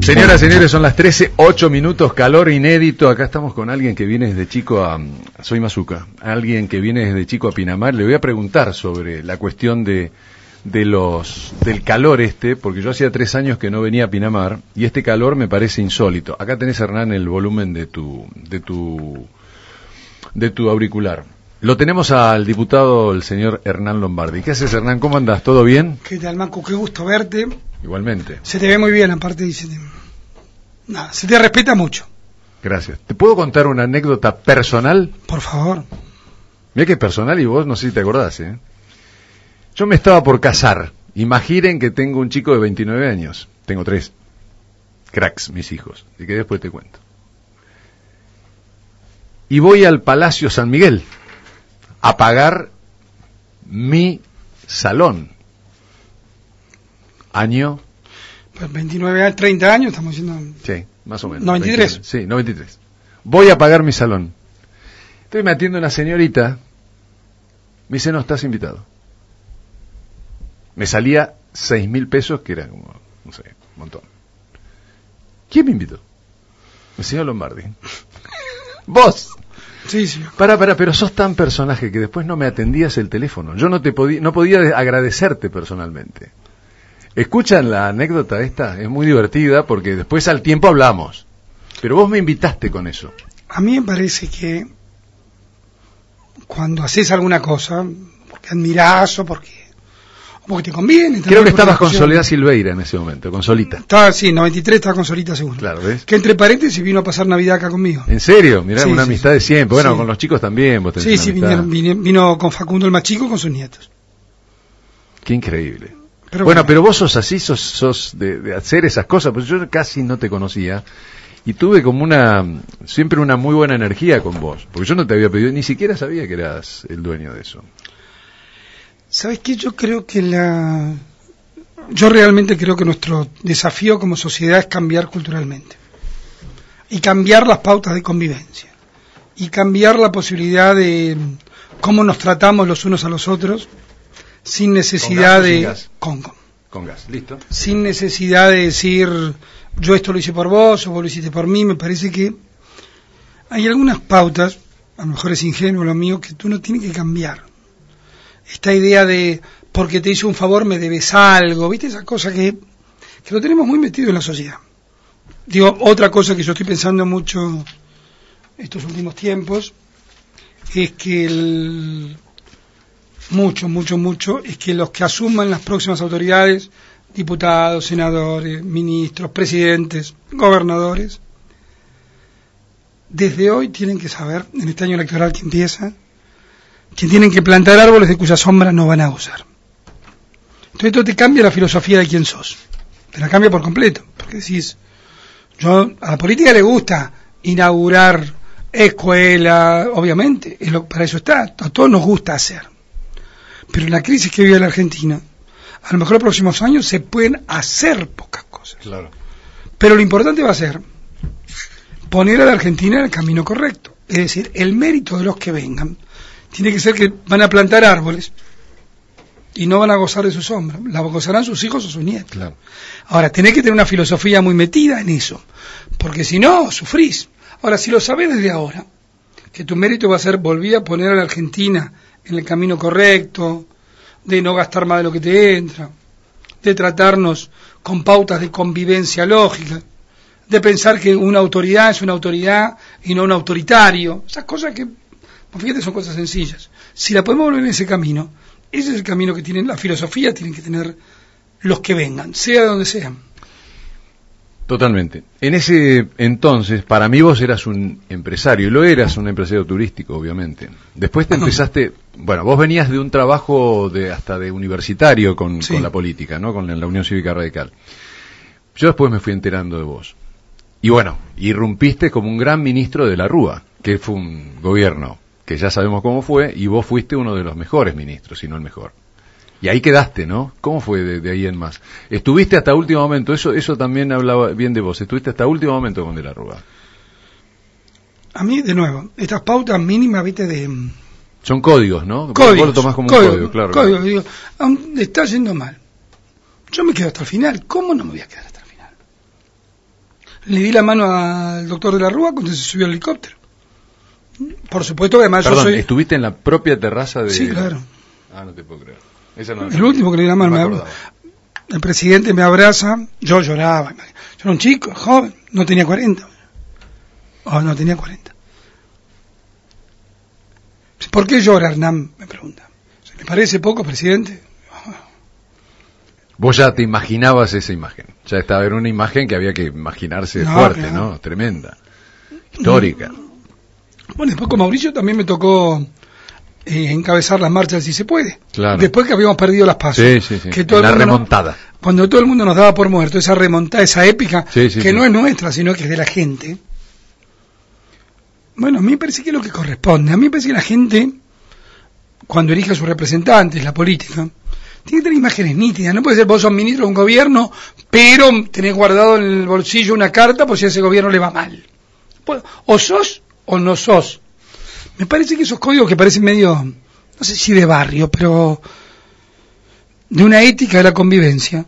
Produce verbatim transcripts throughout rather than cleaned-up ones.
Señoras y señores, son las trece, ocho minutos, calor inédito. Acá estamos con alguien que viene desde chico a... Soy Mazuca. Alguien que viene desde chico a Pinamar. Le voy a preguntar sobre la cuestión de, de los del calor este, porque yo hacía tres años que no venía a Pinamar y este calor me parece insólito. Acá tenés, Hernán, el volumen de tu de tu de tu auricular. Lo tenemos al diputado, el señor Hernán Lombardi. ¿Qué haces, Hernán? ¿Cómo andás? ¿Todo bien? ¿Qué tal, Macu? Qué gusto verte. Igualmente. Se te ve muy bien, aparte dice... Nada, se te respeta mucho. Gracias. ¿Te puedo contar una anécdota personal? Por favor. Mira que es personal y vos no sé si te acordás, ¿eh? Yo me estaba por casar. Imaginen que tengo un chico de veintinueve años. Tengo tres. Cracks, mis hijos. Y que después te cuento. Y voy al Palacio San Miguel a pagar mi salón. Año... Pues veintinueve, treinta años estamos diciendo. Sí, más o menos. noventa y tres. veintinueve, sí, noventa y tres. Voy a pagar mi salón. Estoy me atiende una señorita. Me dice, no, estás invitado. Me salía seis mil pesos, que era como, no sé, un montón. ¿Quién me invitó? El señor Lombardi. ¿Vos? Sí, sí. Para, para, pero sos tan personaje que después no me atendías el teléfono. Yo no te podía, no podía agradecerte personalmente. ¿Escuchan la anécdota esta? Es muy divertida porque después al tiempo hablamos. Pero vos me invitaste con eso. A mí me parece que cuando haces alguna cosa, porque admirás o porque, o porque te conviene... Creo que estabas con Soledad Silveira en ese momento, con Solita. Estaba, sí, noventa y tres estaba con Solita seguro. Claro, ¿ves? Que entre paréntesis vino a pasar Navidad acá conmigo. ¿En serio? Mirá, sí, una sí, amistad de siempre. Bueno, sí. Con los chicos también vos tenés Sí, una sí, amistad. vinieron, vino, vino con Facundo el más chico con sus nietos. Qué increíble. Pero bueno, bueno, pero vos sos así, sos, sos de, de hacer esas cosas, pues yo casi no te conocía y tuve como una, siempre una muy buena energía con vos, porque yo no te había pedido, ni siquiera sabía que eras el dueño de eso. ¿Sabes qué? Yo creo que la, yo realmente creo que nuestro desafío como sociedad es cambiar culturalmente y cambiar las pautas de convivencia y cambiar la posibilidad de cómo nos tratamos los unos a los otros. Sin necesidad de... Gas? Con, con. Con gas, listo. Sin necesidad de decir, yo esto lo hice por vos o vos lo hiciste por mí. Me parece que hay algunas pautas, a lo mejor es ingenuo lo mío, que tú no tienes que cambiar. Esta idea de, porque te hice un favor me debes algo, ¿viste? Esa cosa que, que lo tenemos muy metido en la sociedad. Digo, otra cosa que yo estoy pensando mucho estos últimos tiempos, es que el... mucho, mucho, mucho, es que los que asuman las próximas autoridades, diputados, senadores, ministros, presidentes, gobernadores, desde hoy tienen que saber, en este año electoral que empieza, que tienen que plantar árboles de cuya sombra no van a gozar. Entonces esto te cambia la filosofía de quién sos, te la cambia por completo, porque decís, yo a la política le gusta inaugurar escuela, obviamente, es lo, para eso está, a todos nos gusta hacer. Pero en la crisis que vive la Argentina, a lo mejor en los próximos años se pueden hacer pocas cosas. Claro. Pero lo importante va a ser poner a la Argentina en el camino correcto. Es decir, el mérito de los que vengan tiene que ser que van a plantar árboles y no van a gozar de su sombra. La gozarán sus hijos o sus nietos. Claro. Ahora, tenés que tener una filosofía muy metida en eso, porque si no, sufrís. Ahora, si lo sabés desde ahora, que tu mérito va a ser volver a poner a la Argentina en el camino correcto, de no gastar más de lo que te entra, de tratarnos con pautas de convivencia lógica, de pensar que una autoridad es una autoridad y no un autoritario, esas cosas que, fíjate, son cosas sencillas. Si la podemos volver en ese camino, ese es el camino que tienen, la filosofía tienen que tener los que vengan, sea de donde sean. Totalmente. En ese entonces, para mí vos eras un empresario, y lo eras, un empresario turístico, obviamente. Después te empezaste, bueno, vos venías de un trabajo de hasta de universitario con, sí. con la política, ¿no? Con la, la Unión Cívica Radical. Yo después me fui enterando de vos. Y bueno, irrumpiste como un gran ministro de la Rúa, que fue un gobierno que ya sabemos cómo fue, y vos fuiste uno de los mejores ministros, si no el mejor. Y ahí quedaste, ¿no? ¿Cómo fue de, de ahí en más? Estuviste hasta último momento, eso eso también hablaba bien de vos, estuviste hasta último momento con De la Rúa. A mí, de nuevo, estas pautas mínimas, viste, de... Son códigos, ¿no? Códigos. Vos lo tomás como código, un código, claro. Código, claro. digo, aún le está yendo mal. Yo me quedo hasta el final, ¿cómo no me voy a quedar hasta el final? le di la mano al doctor de la Rúa cuando se subió al helicóptero. Por supuesto que además Perdón, yo soy... ¿estuviste en la propia terraza de...? Sí, claro. Ah, no te puedo creer. Esa no El último que le di la mano. no me me el presidente me abraza, yo lloraba. Yo era un chico, joven, no tenía cuarenta. Oh, no tenía cuarenta. ¿Por qué llora, Hernán? Me pregunta. ¿Le parece poco, presidente? Oh. Vos ya te imaginabas esa imagen. Ya estaba en una imagen que había que imaginarse no, fuerte, claro. ¿no? Tremenda. Histórica. Bueno, después con Mauricio también me tocó eh, encabezar las marchas si se puede. Claro. Después que habíamos perdido las pasos. Sí, sí, sí. Que todo la el mundo remontada. Nos, cuando todo el mundo nos daba por muerto, esa remontada, esa épica, sí, sí, que sí. no es nuestra, sino que es de la gente. Bueno, a mí me parece que es lo que corresponde. A mí me parece que la gente, cuando elige a sus representantes, la política, tiene que tener imágenes nítidas. No puede ser vos sos ministro de un gobierno, pero tenés guardado en el bolsillo una carta por si a ese gobierno le va mal. O sos o no sos. Me parece que esos códigos que parecen medio, no sé si de barrio, pero de una ética de la convivencia.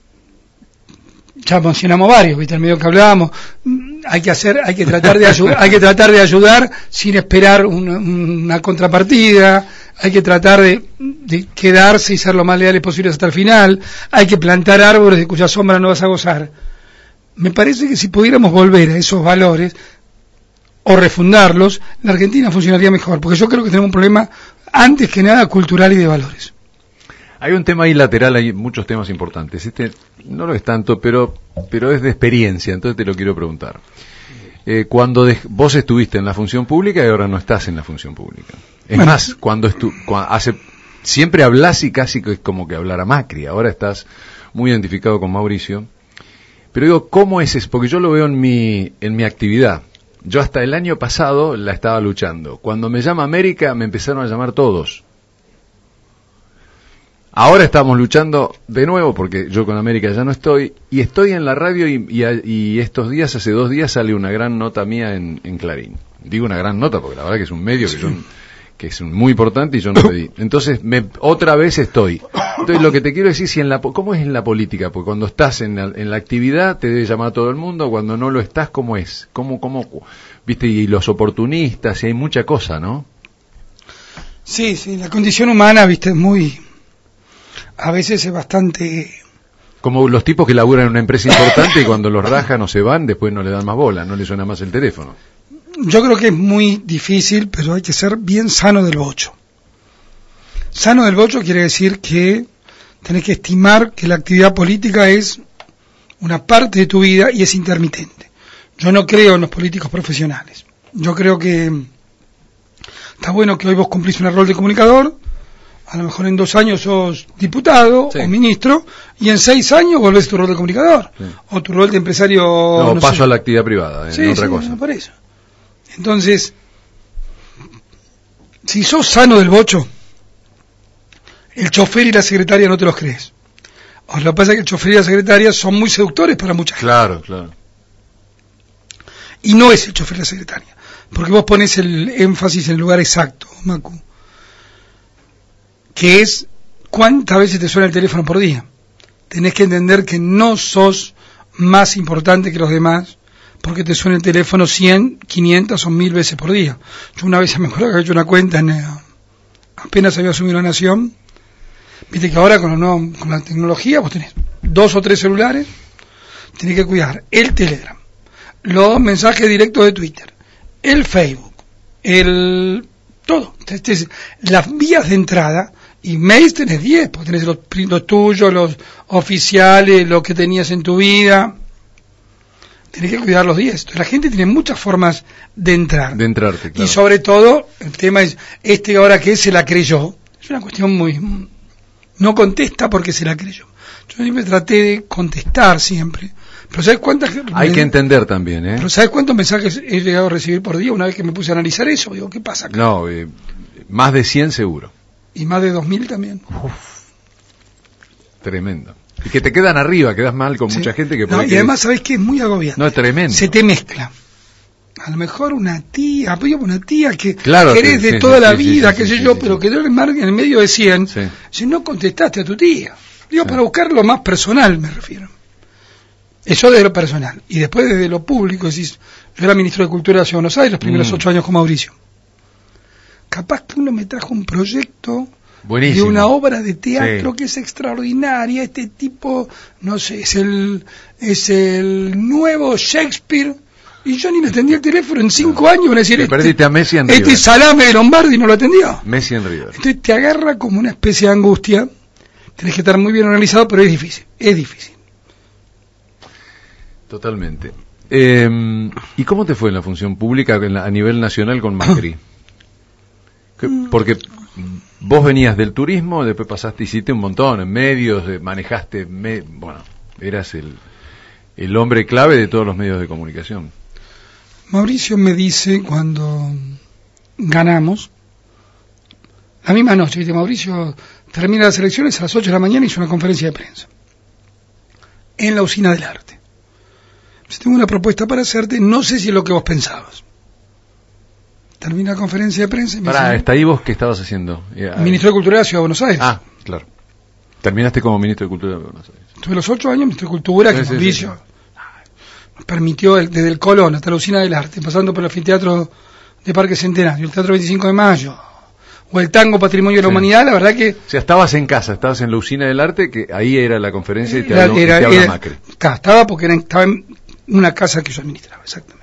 Ya mencionamos varios, viste, el medio que hablábamos, hay que hacer, hay que tratar de ayudar, hay que tratar de ayudar sin esperar una, una contrapartida, hay que tratar de, de quedarse y ser lo más leales posibles hasta el final, hay que plantar árboles de cuya sombra no vas a gozar. Me parece que si pudiéramos volver a esos valores o refundarlos, la Argentina funcionaría mejor, porque yo creo que tenemos un problema antes que nada cultural y de valores. Hay un tema ahí lateral, hay muchos temas importantes. Este no lo es tanto, pero pero es de experiencia, entonces te lo quiero preguntar. Eh, cuando de, vos estuviste en la función pública y ahora no estás en la función pública. Es bueno. más, cuando, estu, cuando hace siempre hablas y casi que es como que hablar a Macri. Ahora estás muy identificado con Mauricio. Pero digo, ¿cómo es eso? Porque yo lo veo en mi en mi actividad. Yo hasta el año pasado la estaba luchando. Cuando me llama América me empezaron a llamar todos. Ahora estamos luchando de nuevo porque yo con América ya no estoy y estoy en la radio y, y, y estos días, hace dos días sale una gran nota mía en, en Clarín. Digo una gran nota porque la verdad que es un medio que, yo, que es muy importante y yo no pedí. Entonces me, otra vez estoy. Entonces lo que te quiero decir, si en la, ¿cómo es en la política? Porque cuando estás en la, en la actividad te debe llamar a todo el mundo, cuando no lo estás, ¿cómo es? ¿Cómo, cómo, viste? Y los oportunistas, y hay mucha cosa, ¿no? Sí, sí, la condición humana, viste, es muy... A veces es bastante... Como los tipos que laburan en una empresa importante y cuando los rajan o se van, después no le dan más bola, no le suena más el teléfono. Yo creo que es muy difícil, pero hay que ser bien sano del bocho. Sano del bocho quiere decir que tenés que estimar que la actividad política es una parte de tu vida y es intermitente. Yo no creo en los políticos profesionales. Yo creo que está bueno que hoy vos cumplís un rol de comunicador, a lo mejor en dos años sos diputado sí. o ministro, y en seis años volvés a tu rol de comunicador, sí. o tu rol de empresario... No, no paso sé. a la actividad privada, en sí, otra sí, cosa. No, por eso. Entonces, si sos sano del bocho, el chofer y la secretaria no te los crees. O lo que pasa es que el chofer y la secretaria son muy seductores para mucha gente. Claro, claro. Y no es el chofer y la secretaria, porque vos pones el énfasis en el lugar exacto, Macu, que es cuántas veces te suena el teléfono por día. Tenés que entender que no sos más importante que los demás porque te suena el teléfono cien, quinientas o mil veces por día. Yo una vez me acuerdo que había hecho una cuenta, en, eh, apenas había asumido la Nación. Viste que ahora con, lo nuevo, con la tecnología vos tenés dos o tres celulares, tenés que cuidar el Telegram, los mensajes directos de Twitter, el Facebook, el... todo. Entonces, las vías de entrada... Y mails tenés diez, porque tenés los, los tuyos, los oficiales, lo que tenías en tu vida. Tenés que cuidar los diez. Entonces, la gente tiene muchas formas de entrar. De entrarte, claro. Y sobre todo, el tema es, este ahora que se la creyó, es una cuestión muy... No contesta porque se la creyó. Yo siempre traté de contestar siempre. Pero ¿sabes cuántas... Hay me, que entender también, ¿eh? Pero ¿sabes cuántos mensajes he llegado a recibir por día una vez que me puse a analizar eso? Digo, ¿qué pasa acá? No, eh, más de cien seguro. Y más de dos mil también. Uf, tremendo. Y que te quedan arriba, quedas mal con sí. mucha gente que... No, y además, ¿sabés qué? Es muy agobiante. No, es tremendo. Se te mezcla. A lo mejor una tía, apoyo una tía que claro, querés sí, de sí, toda sí, la sí, vida, sí, qué sí, sé sí, yo, sí, pero sí. que te marquen en el medio de cien, sí. si no contestaste a tu tía. Digo, sí. para buscar lo más personal, me refiero. Eso desde lo personal. Y después desde lo público, decís, yo era ministro de Cultura de la Ciudad de Buenos Aires los primeros mm. ocho años con Mauricio. Capaz que uno me trajo un proyecto Buenísimo. de una obra de teatro sí. que es extraordinaria. Este tipo, no sé, es el, es el nuevo Shakespeare. Y yo ni le atendí el teléfono en cinco no. años. Van a decir, este, perdiste a Messi en este salame de Lombardi no lo atendió. Messi en River. Entonces te agarra como una especie de angustia. Tenés que estar muy bien organizado, pero es difícil. Es difícil. Totalmente. Eh, ¿Y cómo te fue en la función pública a nivel nacional con Macri? Porque vos venías del turismo, después pasaste, hiciste un montón en medios, manejaste, me, bueno, eras el, el hombre clave de todos los medios de comunicación. Mauricio me dice cuando ganamos, la misma noche, ¿viste? Mauricio termina las elecciones a las ocho de la mañana y hizo una conferencia de prensa en la Usina del Arte. Pues tengo una propuesta para hacerte, no sé si es lo que vos pensabas. Termina la conferencia de prensa y me Pará, ¿está ahí vos qué estabas haciendo? Ministro de Cultura de la Ciudad de Buenos Aires. Ah, claro. Terminaste como ministro de Cultura de Buenos Aires. Tuve los ocho años ministro de Cultura, que sí, Mauricio sí, sí. nos permitió el, desde el Colón hasta la Usina del Arte, pasando por el anfiteatro de Parque Centenario, el Teatro veinticinco de Mayo, o el Tango Patrimonio de la sí. Humanidad, la verdad que... O sea, estabas en casa, estabas en la Usina del Arte, que ahí era la conferencia y te, era, habló, era, y te habla era, Macri. Estaba porque era, estaba en una casa que yo administraba, exactamente.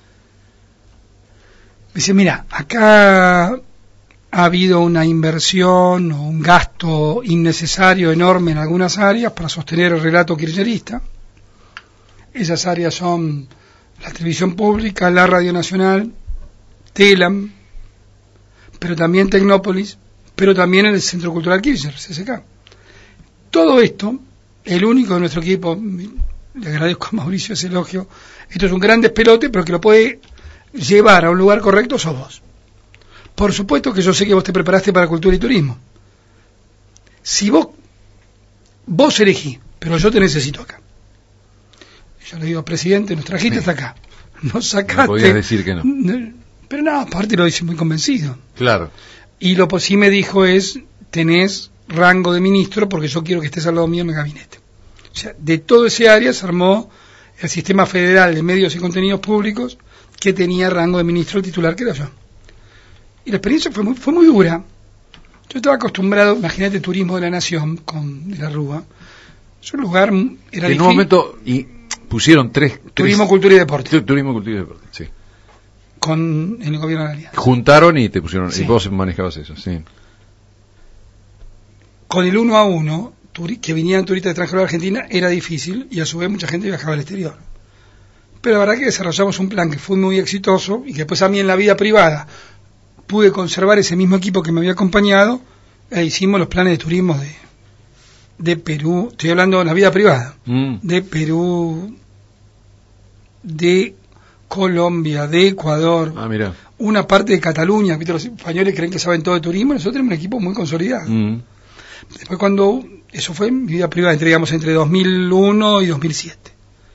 Me dice, mira, acá ha habido una inversión o un gasto innecesario enorme en algunas áreas para sostener el relato kirchnerista. Esas áreas son la televisión pública, la radio nacional, Telam, pero también Tecnópolis, pero también el Centro Cultural Kirchner, C C K. Todo esto, el único de nuestro equipo, le agradezco a Mauricio ese elogio, esto es un gran despelote, pero que lo puede llevar a un lugar correcto sos vos. Por supuesto que yo sé que vos te preparaste para cultura y turismo. Si vos vos elegís, pero yo te necesito acá. Yo le digo, presidente, nos trajiste sí. hasta acá. Nos sacaste. No podías decir que no. Pero no, aparte lo dice muy convencido. Claro. Y lo que sí me dijo es, tenés rango de ministro porque yo quiero que estés al lado mío en el gabinete. O sea, de todo ese área se armó el Sistema Federal de Medios y Contenidos Públicos, que tenía rango de ministro titular, que era yo. Y la experiencia fue muy, fue muy dura. Yo estaba acostumbrado, imagínate, turismo de la nación, con de la Rúa. Es un lugar, era en difícil. un momento y pusieron tres... Turismo, tres, cultura y deporte. Turismo, cultura y deporte, sí. Con, en el gobierno de la Alianza. Juntaron y te pusieron, sí. y vos manejabas eso, sí. Con el uno a uno, turi- que vinieran turistas extranjeros a Argentina, era difícil, y a su vez mucha gente viajaba al exterior. Pero la verdad que desarrollamos un plan que fue muy exitoso y que después a mí en la vida privada pude conservar ese mismo equipo que me había acompañado e hicimos los planes de turismo de, de Perú, estoy hablando de la vida privada, mm. de Perú, de Colombia, de Ecuador, ah, mira. una parte de Cataluña, ¿viste? Los españoles creen que saben todo de turismo, nosotros tenemos un equipo muy consolidado. Mm. Después cuando, eso fue mi vida privada, entregamos entre dos mil uno y dos mil siete.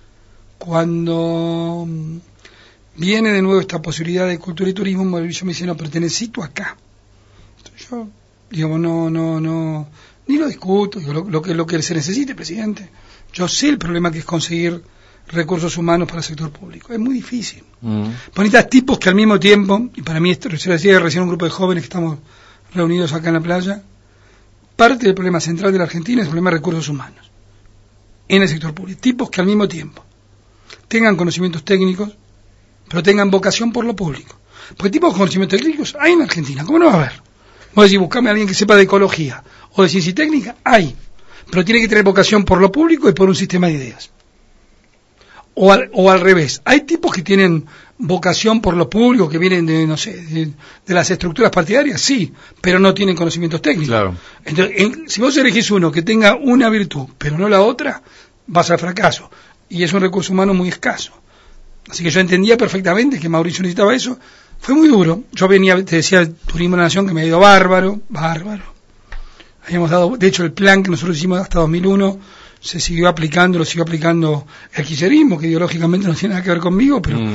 Cuando viene de nuevo esta posibilidad de cultura y turismo, Mauricio me dice, no, pero te necesito acá. Entonces yo, digamos, no, no, no, ni lo discuto, digo, lo, lo, que, lo que se necesite, presidente. Yo sé el problema que es conseguir recursos humanos para el sector público. Es muy difícil. Mm. Bonitas tipos que al mismo tiempo, y para mí esto, se lo decía recién un grupo de jóvenes que estamos reunidos acá en la playa, parte del problema central de la Argentina es el problema de recursos humanos en el sector público. Tipos que al mismo tiempo tengan conocimientos técnicos, pero tengan vocación por lo público. Porque tipos de conocimientos técnicos hay en Argentina, ¿cómo no va a haber? Vos decís, buscame a alguien que sepa de ecología o de ciencia y técnica, hay, pero tiene que tener vocación por lo público y por un sistema de ideas. O al, o al revés, hay tipos que tienen vocación por lo público, que vienen de, no sé, de, de las estructuras partidarias, sí, pero no tienen conocimientos técnicos. Claro. Entonces, en, si vos elegís uno que tenga una virtud, pero no la otra, vas al fracaso. Y es un recurso humano muy escaso. Así que yo entendía perfectamente que Mauricio necesitaba eso. Fue muy duro. Yo venía, te decía, el turismo de la nación que me ha ido bárbaro, bárbaro. Habíamos dado, de hecho, el plan que nosotros hicimos hasta dos mil uno se siguió aplicando, lo siguió aplicando el kirchnerismo, que ideológicamente no tiene nada que ver conmigo, pero mm.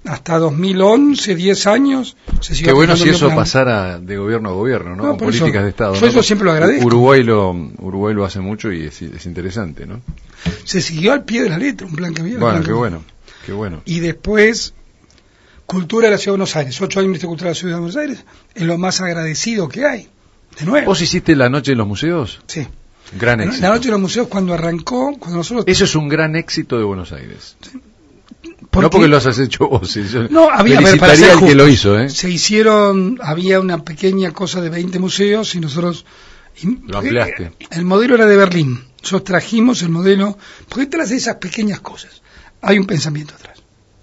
hasta dos mil once, diez años, se siguió. Qué bueno si eso plan. pasara de gobierno a gobierno, ¿no? No, Con políticas eso, de Estado. Yo ¿no? eso siempre lo agradezco. Uruguay lo, Uruguay lo hace mucho y es, es interesante, ¿no? Se siguió al pie de la letra, un plan que había. Bueno, qué bueno, qué bueno. Y después, Cultura de la Ciudad de Buenos Aires. Ocho años de Cultura de la Ciudad de Buenos Aires. Es lo más agradecido que hay. De nuevo. ¿Vos hiciste la noche en los museos? Sí. Gran éxito. La noche de los museos cuando arrancó, cuando nosotros... Eso es un gran éxito de Buenos Aires. Sí. ¿Por no qué? Porque lo has hecho vos. Sí. Yo no, había, felicitaría para ser al justos, que lo hizo, ¿eh? Se hicieron, había una pequeña cosa de veinte museos y nosotros... Lo ampliaste. El modelo era de Berlín. Nosotros trajimos el modelo... Porque detrás de esas pequeñas cosas hay un pensamiento atrás.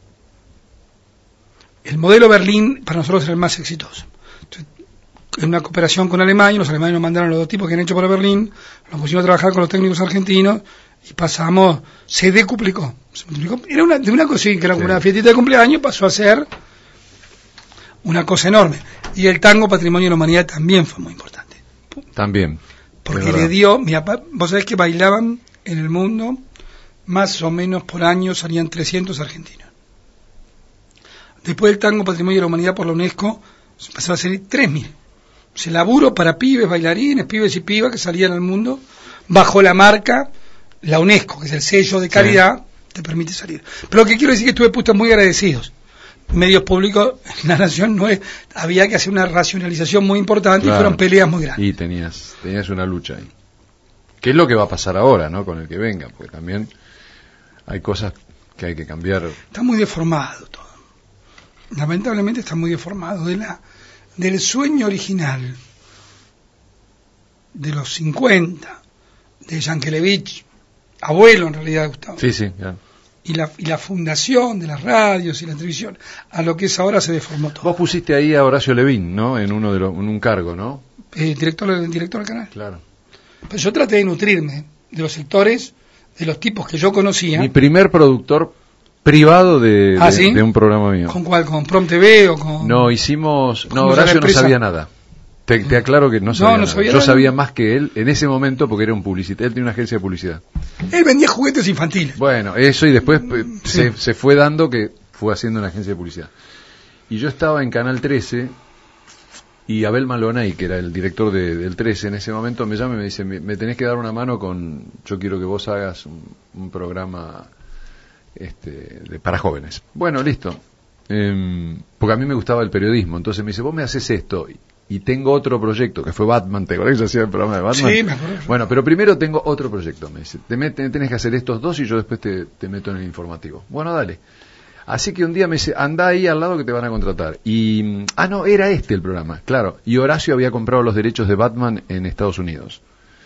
El modelo Berlín para nosotros era el más exitoso. Entonces, en una cooperación con Alemania, los alemanes nos mandaron los dos tipos que han hecho para Berlín, los pusimos a trabajar con los técnicos argentinos y pasamos, se decuplicó. Se multiplicó. Era una, de una cosita que era como sí. Una fiestita de cumpleaños, pasó a ser una cosa enorme. Y el tango Patrimonio de la Humanidad también fue muy importante. También. Porque le dio, mira, vos sabés que bailaban en el mundo, más o menos por año salían trescientos argentinos. Después del tango Patrimonio de la Humanidad por la UNESCO, pasaron a salir tres mil. Se laburo para pibes, bailarines, pibes y pibas que salían al mundo bajo la marca, la UNESCO, que es el sello de calidad, sí. Te permite salir. Pero lo que quiero decir es que estuve puestos muy agradecidos. Medios públicos, la nación no es, había que hacer una racionalización muy importante, claro. Y fueron peleas muy grandes. Y tenías, tenías una lucha ahí. ¿Qué es lo que va a pasar ahora, no? Con el que venga, porque también hay cosas que hay que cambiar. Está muy deformado todo. Lamentablemente está muy deformado. De la, del sueño original de los cincuenta, de Yankelevich, abuelo en realidad, Gustavo. Sí, sí, claro. Y la, y la fundación de las radios y la televisión, a lo que es ahora se deformó todo. Vos pusiste ahí a Horacio Levin, ¿no? En uno de los, en un cargo, ¿no? Eh, director, director del canal. Claro. Pero yo traté de nutrirme de los sectores, de los tipos que yo conocía. Mi primer productor privado de, ¿Ah, de, sí? de un programa mío. ¿Con cuál? ¿Con Prom T V o con...? No, hicimos... No, Horacio no sabía nada. Te, te aclaro que no sabía no, no nada. Sabía Yo nada. sabía más que él en ese momento porque era un publicitario. Él tenía una agencia de publicidad. Él vendía juguetes infantiles. Bueno, eso y después sí. se, se fue dando que fue haciendo una agencia de publicidad. Y yo estaba en Canal trece y Abel Maloney, que era el director de, del trece en ese momento, me llama y me dice, me, me tenés que dar una mano con... Yo quiero que vos hagas un, un programa este, de, para jóvenes. Bueno, listo. Eh, porque a mí me gustaba el periodismo. Entonces me dice, vos me haces esto... Y tengo otro proyecto, que fue Batman, ¿te acordás que hacía el programa de Batman? Sí, me acuerdo. Bueno, pero primero tengo otro proyecto, me dice. Te met, tenés que hacer estos dos y yo después te, te meto en el informativo. Bueno, dale. Así que un día me dice, anda ahí al lado que te van a contratar. Y, ah, no, era este el programa, claro. Y Horacio había comprado los derechos de Batman en Estados Unidos.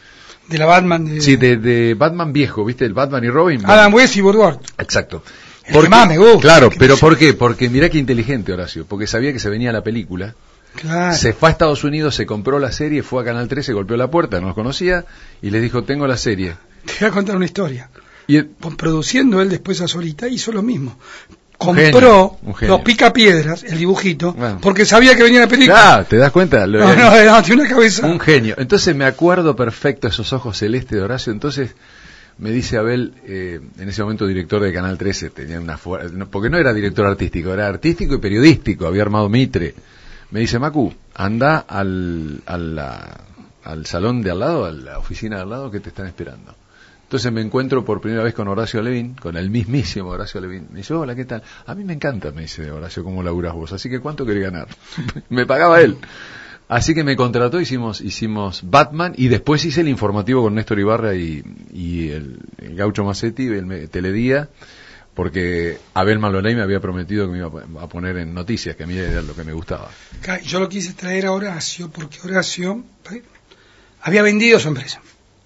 De la Batman de... Sí, de, de Batman viejo, ¿viste? El Batman y Robin. Adam West y Woodward. Exacto. El que más me gusta. Claro, pero ¿por qué? Porque mirá qué inteligente Horacio, porque sabía que se venía la película. Claro. Se fue a Estados Unidos, se compró la serie, fue a Canal trece, golpeó la puerta, no los conocía, y les dijo, tengo la serie. Te voy a contar una historia. Y el... Produciendo él después a Solita, hizo lo mismo. Un Compró genio, genio. los picapiedras, el dibujito, bueno. porque sabía que venía la película. Ah, ¿te das cuenta? Lo... No, no, no, tiene una cabeza. Un genio. Entonces me acuerdo perfecto esos ojos celestes de Horacio. Entonces me dice Abel, eh, en ese momento director de Canal trece, tenía una fu... porque no era director artístico, era artístico y periodístico, había armado Mitre. Me dice, Macu, anda al, al, la, al salón de al lado, a la oficina de al lado que te están esperando. Entonces me encuentro por primera vez con Horacio Levin, con el mismísimo Horacio Levin. Me dice, hola, ¿qué tal? A mí me encanta, me dice Horacio, cómo laburás vos. Así que, ¿cuánto querés ganar? Me pagaba él. Así que me contrató, hicimos hicimos Batman y después hice el informativo con Néstor Ibarra y, y el, el Gaucho Massetti, el Teledía, porque Abel Maloney me había prometido que me iba a poner en noticias, que a mí era lo que me gustaba. Yo lo quise traer a Horacio porque Horacio había vendido su empresa.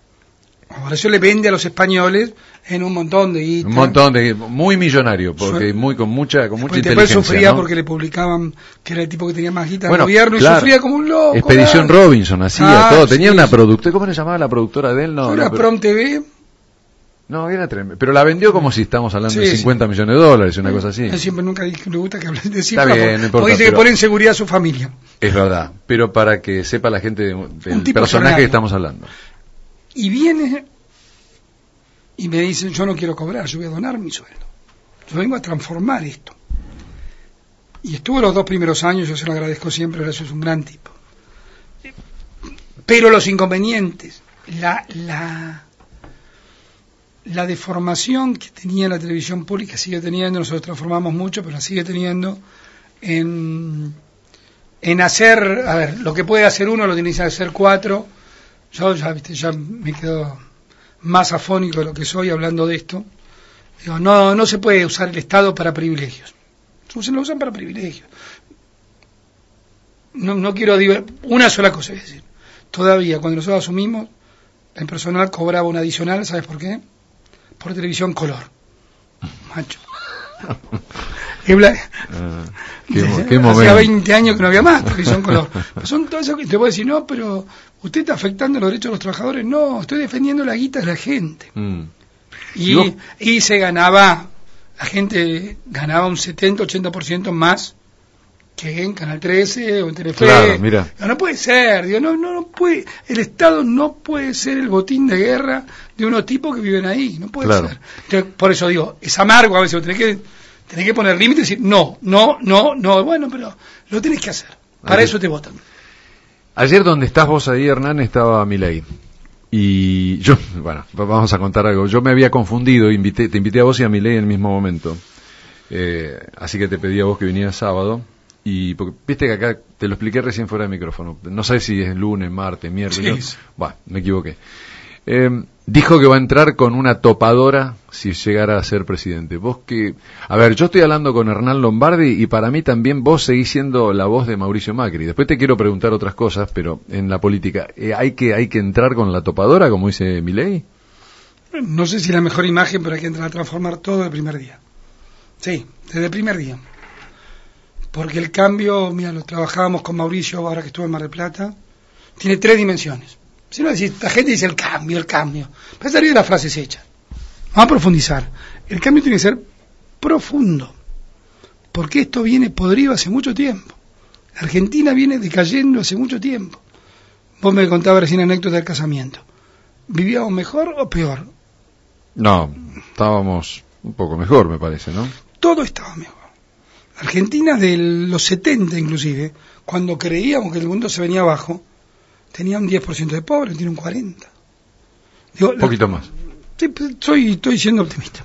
Horacio le vende a los españoles en un montón de guita. Un montón de muy millonario, porque muy con mucha con mucha después inteligencia. Sufría, ¿no? Porque le publicaban que era el tipo que tenía más guita bueno, del gobierno, claro. Y sufría como un loco. Expedición ¿verdad? Robinson hacía ah, todo. Tenía sí, una sí. productora, ¿cómo se llamaba la productora de él? No, ¿No no era pero... Prom T V? No, era tremendo. Pero la vendió como si estamos hablando sí, de cincuenta sí. millones de dólares, una cosa así. Yo siempre nunca dije, me gusta que hables de cifras. Está bien, no importa, porque dice pero... que pone en seguridad a su familia. Es verdad, pero para que sepa la gente de, del tipo personaje sonario. que estamos hablando. Y viene y me dicen, yo no quiero cobrar, yo voy a donar mi sueldo. Yo vengo a transformar esto. Y estuvo los dos primeros años, yo se lo agradezco siempre, Horacio es un gran tipo. Pero los inconvenientes, la, la, la deformación que tenía la televisión pública sigue teniendo, nosotros transformamos mucho, pero la sigue teniendo en, en hacer, a ver, lo que puede hacer uno lo tiene que hacer cuatro. Yo ya, viste, ya me quedo más afónico de lo que soy hablando de esto. Digo, no, no se puede usar el Estado para privilegios. Se lo usan para privilegios. No, no quiero diver... una sola cosa es decir. Todavía, cuando nosotros asumimos, el personal cobraba un adicional, ¿sabes por qué? Por televisión color. Macho. Qué bla... uh, qué, qué Hacía veinte años que no había más televisión color. Pero son todas esas que te voy a decir, no, pero usted está afectando los derechos de los trabajadores. No, estoy defendiendo la guita de la gente. Mm. Y, ¿Y, y se ganaba, la gente ganaba un setenta, ochenta por ciento más que en Canal trece o en Telefe. Claro, mira. No, no puede ser, digo, no, no, no puede, el Estado no puede ser el botín de guerra de unos tipos que viven ahí, no puede claro. ser. Entonces, por eso digo, es amargo a veces, tenés que, tenés que poner límites y decir, no, no, no, no, bueno, pero lo tenés que hacer, para Ayer, eso te votan. Ayer donde estás vos ahí, Hernán, estaba Milei. Y yo, bueno, vamos a contar algo. Yo me había confundido, invité, te invité a vos y a Milei en el mismo momento. Eh, así que te pedí a vos que vinieras sábado. Y porque viste que acá, te lo expliqué recién fuera del micrófono. No sé si es lunes, martes, miércoles. Sí. Bueno, me equivoqué. Eh, dijo que va a entrar con una topadora si llegara a ser presidente. Vos que, a ver, yo estoy hablando con Hernán Lombardi y para mí también vos seguís siendo la voz de Mauricio Macri. Después te quiero preguntar otras cosas, pero en la política, eh, ¿hay que hay que entrar con la topadora, como dice Milei? No sé si la mejor imagen, pero hay que entrar a transformar todo el primer día. Sí, desde el primer día. Porque el cambio, mira, lo trabajábamos con Mauricio ahora que estuve en Mar del Plata, tiene tres dimensiones. Si no decís, la gente dice el cambio, el cambio. Pero esa es la frase hecha. Vamos a profundizar. El cambio tiene que ser profundo. Porque esto viene podrido hace mucho tiempo. La Argentina viene decayendo hace mucho tiempo. Vos me contabas recién anécdota del casamiento. ¿Vivíamos mejor o peor? No, estábamos un poco mejor, me parece, ¿no? Todo estaba mejor. La Argentina de los setenta, inclusive, cuando creíamos que el mundo se venía abajo, tenía un diez por ciento de pobres, tiene un cuarenta por ciento. Digo, un poquito la, más. Sí, soy, estoy siendo optimista.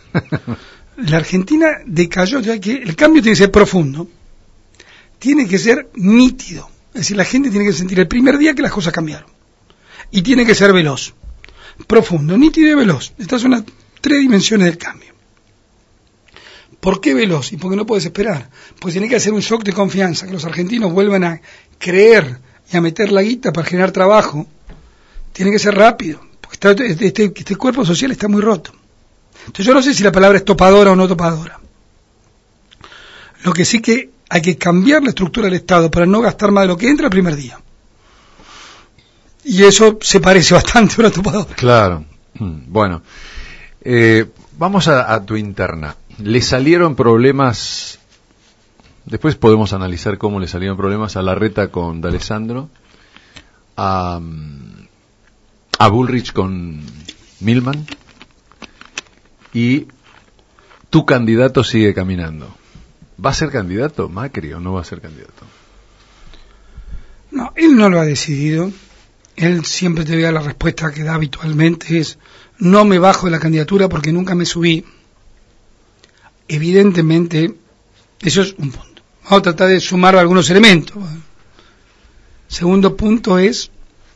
La Argentina decayó, ya que el cambio tiene que ser profundo, tiene que ser nítido. Es decir, la gente tiene que sentir el primer día que las cosas cambiaron. Y tiene que ser veloz. Profundo, nítido y veloz. Estas son las tres dimensiones del cambio. ¿Por qué veloz? Y porque no puedes esperar. Porque tiene que hacer un shock de confianza, que los argentinos vuelvan a creer y a meter la guita para generar trabajo. Tiene que ser rápido, porque está, este, este cuerpo social está muy roto. Entonces yo no sé si la palabra es topadora o no topadora. Lo que sí que hay que cambiar la estructura del Estado para no gastar más de lo que entra el primer día. Y eso se parece bastante a una topadora. Claro. Bueno, eh, vamos a, a tu interna. ¿Le salieron problemas? Después podemos analizar cómo le salieron problemas a Larreta con D'Alessandro, a, a Bullrich con Milman, y tu candidato sigue caminando. ¿Va a ser candidato Macri o no va a ser candidato? No, él no lo ha decidido. Él siempre te da la respuesta que da habitualmente, es no me bajo de la candidatura porque nunca me subí. Evidentemente, eso es un punto. Vamos a tratar de sumar algunos elementos. Segundo punto es,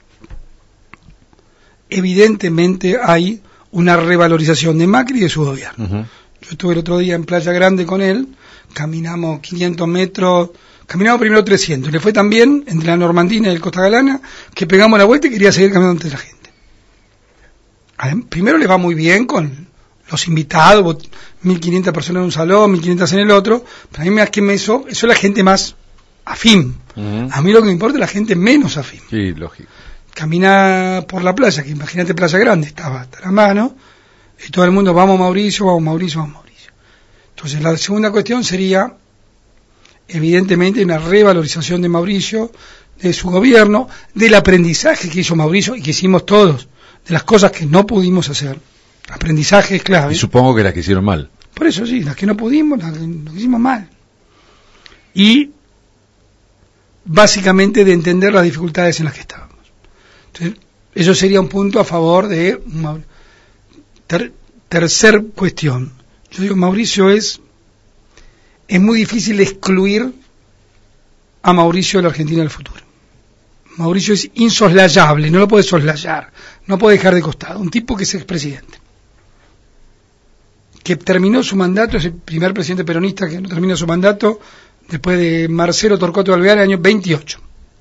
evidentemente hay una revalorización de Macri y de su gobierno. Uh-huh. Yo estuve el otro día en Playa Grande con él, caminamos quinientos metros, caminamos primero trescientos, le fue tan bien entre la Normandina y el Costa Galana que pegamos la vuelta y quería seguir caminando entre la gente. Primero le va muy bien con los invitados, mil quinientas personas en un salón, mil quinientas en el otro, pero a mí me da que eso, eso es la gente más afín. Uh-huh. A mí lo que me importa es la gente menos afín. Sí, lógico. Camina por la playa, que imagínate Playa Grande, estaba hasta la mano, y todo el mundo, vamos Mauricio, vamos Mauricio, vamos Mauricio. Entonces la segunda cuestión sería, evidentemente, una revalorización de Mauricio, de su gobierno, del aprendizaje que hizo Mauricio y que hicimos todos, de las cosas que no pudimos hacer. Aprendizaje es clave. Y supongo que las que hicieron mal. Por eso sí, las que no pudimos, las que, las que hicimos mal. y básicamente de entender las dificultades en las que estábamos. Entonces, eso sería un punto a favor de ter, tercer cuestión. Yo digo, Mauricio es es muy difícil excluir a Mauricio de la Argentina del futuro. Mauricio es insoslayable, no lo puede soslayar, no puede dejar de costado. Un tipo que es expresidente, que terminó su mandato, es el primer presidente peronista que no termina su mandato después de Marcelo Torcuato Alvear en el año veintiocho.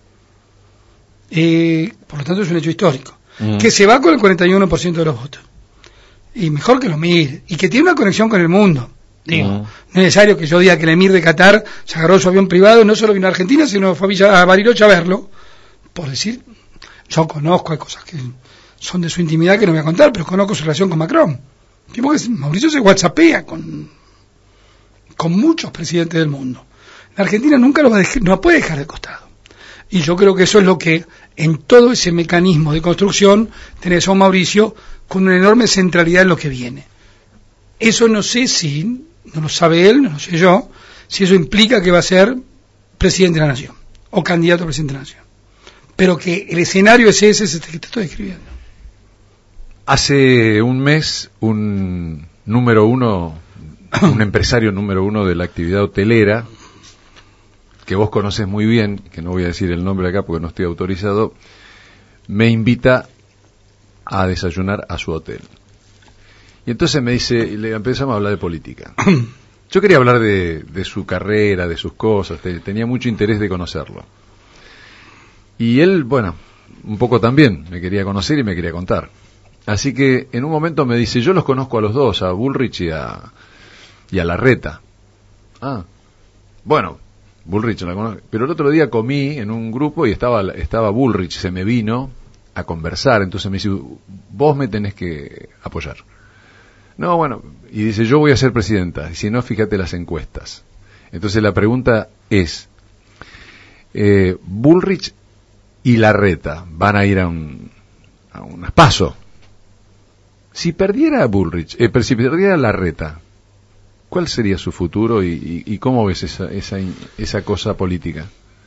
Eh, por lo tanto es un hecho histórico. Mm. Que se va con el cuarenta y uno por ciento de los votos. Y mejor que lo mire. Y que tiene una conexión con el mundo. Digo, mm. no es necesario que yo diga que el emir de Qatar se agarró su avión privado, no solo vino a Argentina, sino fue a, Villa, a Bariloche a verlo. Por decir, yo conozco, hay cosas que son de su intimidad que no voy a contar, pero conozco su relación con Macron. Tipo que Mauricio se whatsappea con, con muchos presidentes del mundo. La Argentina nunca lo va a dejar, no puede dejar de costado. Y yo creo que eso es lo que, en todo ese mecanismo de construcción, tenés a un Mauricio con una enorme centralidad en lo que viene. Eso no sé si, no lo sabe él, no lo sé yo, si eso implica que va a ser presidente de la Nación, o candidato a presidente de la Nación. Pero que el escenario es ese, es este que te estoy describiendo. Hace un mes, un número uno, un empresario número uno de la actividad hotelera, que vos conoces muy bien, que no voy a decir el nombre acá porque no estoy autorizado, me invita a desayunar a su hotel. Y entonces me dice, y le empezamos a hablar de política. Yo quería hablar de, de su carrera, de sus cosas, te, tenía mucho interés de conocerlo. Y él, bueno, un poco también, me quería conocer y me quería contar. Así que en un momento me dice, yo los conozco a los dos, a Bullrich y a, y a Larreta. Ah, bueno, Bullrich la conozco. Pero el otro día comí en un grupo y estaba, estaba Bullrich, se me vino a conversar, entonces me dice, vos me tenés que apoyar. No, bueno, y dice, yo voy a ser presidenta, y si no, fíjate las encuestas. Entonces la pregunta es, eh, Bullrich y Larreta van a ir a un a un paso. Si perdiera Bullrich, eh, si perdiera Larreta, ¿cuál sería su futuro y, y, y cómo ves esa, esa esa cosa política?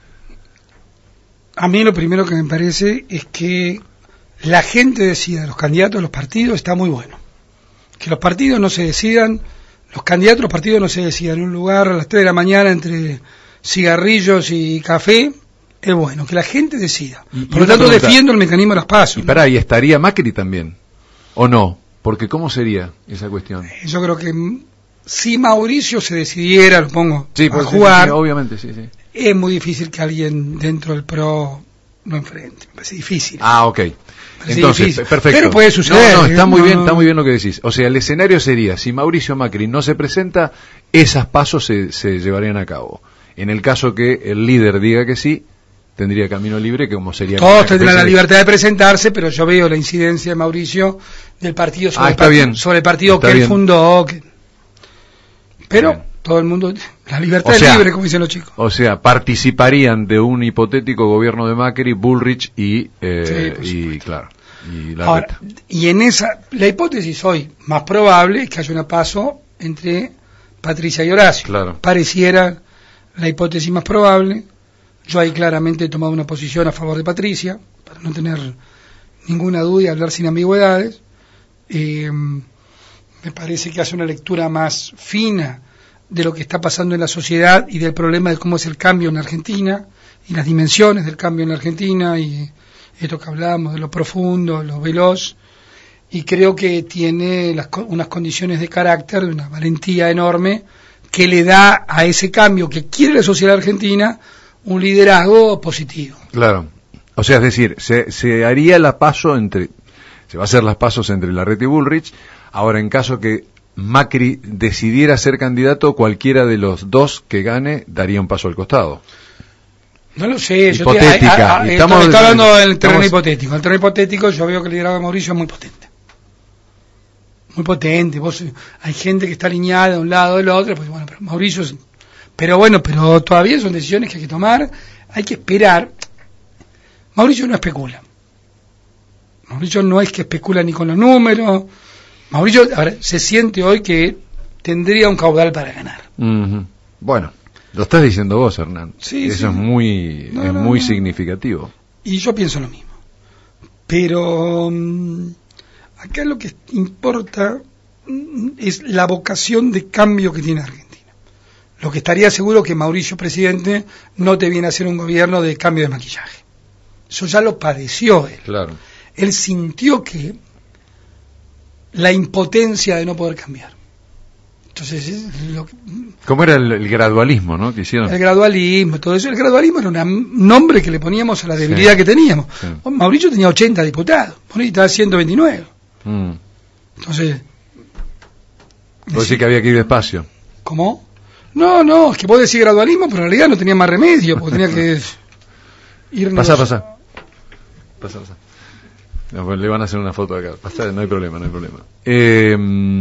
A mí lo primero que me parece es que la gente decida, los candidatos de los partidos, está muy bueno. Que los partidos no se decidan, los candidatos de los partidos no se decidan en un lugar a las tres de la mañana entre cigarrillos y café. Es bueno, que la gente decida. Y, Por lo tanto, pregunta, defiendo el mecanismo de los pasos. Y pará, ¿y estaría Macri también? ¿O no? Porque ¿cómo sería esa cuestión? Yo creo que si Mauricio se decidiera, lo pongo sí, a jugar, sí, sí, obviamente, sí, sí. Es muy difícil que alguien dentro del PRO lo enfrente. Me parece difícil. Ah, ok. Entonces, difícil. perfecto. Pero puede suceder. No, no, está muy no. bien, está muy bien lo que decís. O sea, el escenario sería, si Mauricio Macri no se presenta, esas pasos se, se llevarían a cabo. En el caso que el líder diga que sí, tendría camino libre, que como sería... Todos tendrán la libertad de presentarse, pero yo veo la incidencia de Mauricio del partido sobre, ah, el, partido, bien. sobre el partido está que bien. él fundó. Que... Pero todo el mundo... La libertad o sea, es libre, como dicen los chicos. O sea, participarían de un hipotético gobierno de Macri, Bullrich y... Eh, sí, y claro, y la Ahora, y en esa... La hipótesis hoy más probable es que haya una paso entre Patricia y Horacio. Claro. Pareciera la hipótesis más probable. Yo ahí claramente he tomado una posición a favor de Patricia, para no tener ninguna duda y hablar sin ambigüedades. Eh, me parece que hace una lectura más fina de lo que está pasando en la sociedad y del problema de cómo es el cambio en Argentina y las dimensiones del cambio en la Argentina y esto que hablamos de lo profundo, lo veloz, y creo que tiene las, unas condiciones de carácter, de una valentía enorme que le da a ese cambio que quiere la sociedad argentina un liderazgo positivo. Claro. O sea, es decir, se, se haría la paso entre, se va a hacer las pasos entre Larreta y Bullrich. Ahora, en caso que Macri decidiera ser candidato, cualquiera de los dos que gane daría un paso al costado. No lo sé, hipotética. Yo estoy, a, a, a, estamos, estoy hablando del terreno estamos... hipotético. En el terreno hipotético yo veo que el liderazgo de Mauricio es muy potente. Muy potente. Vos, hay gente que está alineada de un lado del otro, pues bueno, pero Mauricio es... Pero bueno, pero todavía son decisiones que hay que tomar, hay que esperar. Mauricio no especula. Mauricio no es que especula ni con los números. Mauricio, a ver, se siente hoy que tendría un caudal para ganar. Uh-huh. Bueno. Lo estás diciendo vos, Hernán. Sí, Eso sí. es muy, No, es no, muy no. significativo. Y yo pienso lo mismo. Pero um, acá lo que importa mm, es la vocación de cambio que tiene Argentina. Lo que estaría seguro que Mauricio, presidente, no te viene a hacer un gobierno de cambio de maquillaje. Eso ya lo padeció él. Claro. Él sintió que la impotencia de no poder cambiar. Entonces, es lo que, ¿Cómo era el, el gradualismo, no? Que hicieron. el gradualismo, todo eso. El gradualismo era un nombre que le poníamos a la debilidad Sí. que teníamos. Sí. Mauricio tenía ochenta diputados, Mauricio estaba ciento veintinueve. Mm. Entonces, Vos decís que había que ir despacio. ¿cómo? No, no, es que vos decís gradualismo, pero en realidad no tenía más remedio, porque tenía que ir... Pasa, pasa. Pasa, pasa. No, pues le van a hacer una foto acá. Pasa, no hay problema, no hay problema. Eh,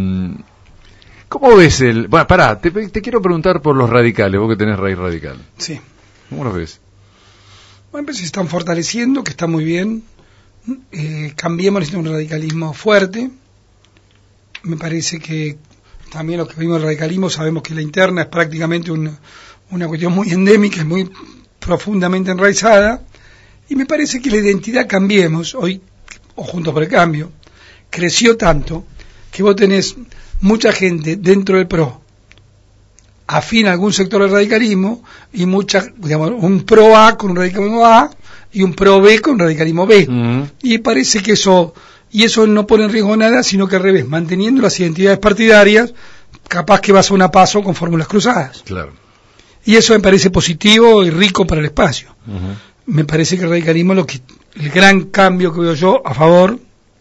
¿Cómo ves el...? Bueno, pará, te, te quiero preguntar por los radicales, vos que tenés raíz radical. Sí. ¿Cómo los ves? Bueno, pues se están fortaleciendo, que está muy bien. Eh, cambiemos, necesitamos un radicalismo fuerte. Me parece que también los que vimos el radicalismo sabemos que la interna es prácticamente un, una cuestión muy endémica, es muy profundamente enraizada. Y me parece que la identidad Cambiemos, hoy, o Juntos por el Cambio, creció tanto que vos tenés mucha gente dentro del PRO afín a algún sector del radicalismo y mucha, digamos, un pro A con un radicalismo A y un pro B con un radicalismo B. Mm. Y parece que eso, y eso no pone en riesgo nada, sino que al revés, manteniendo las identidades partidarias, capaz que vas a una paso con fórmulas cruzadas. Claro. Y eso me parece positivo y rico para el espacio. Uh-huh. Me parece que el radicalismo, lo que, el gran cambio que veo yo a favor,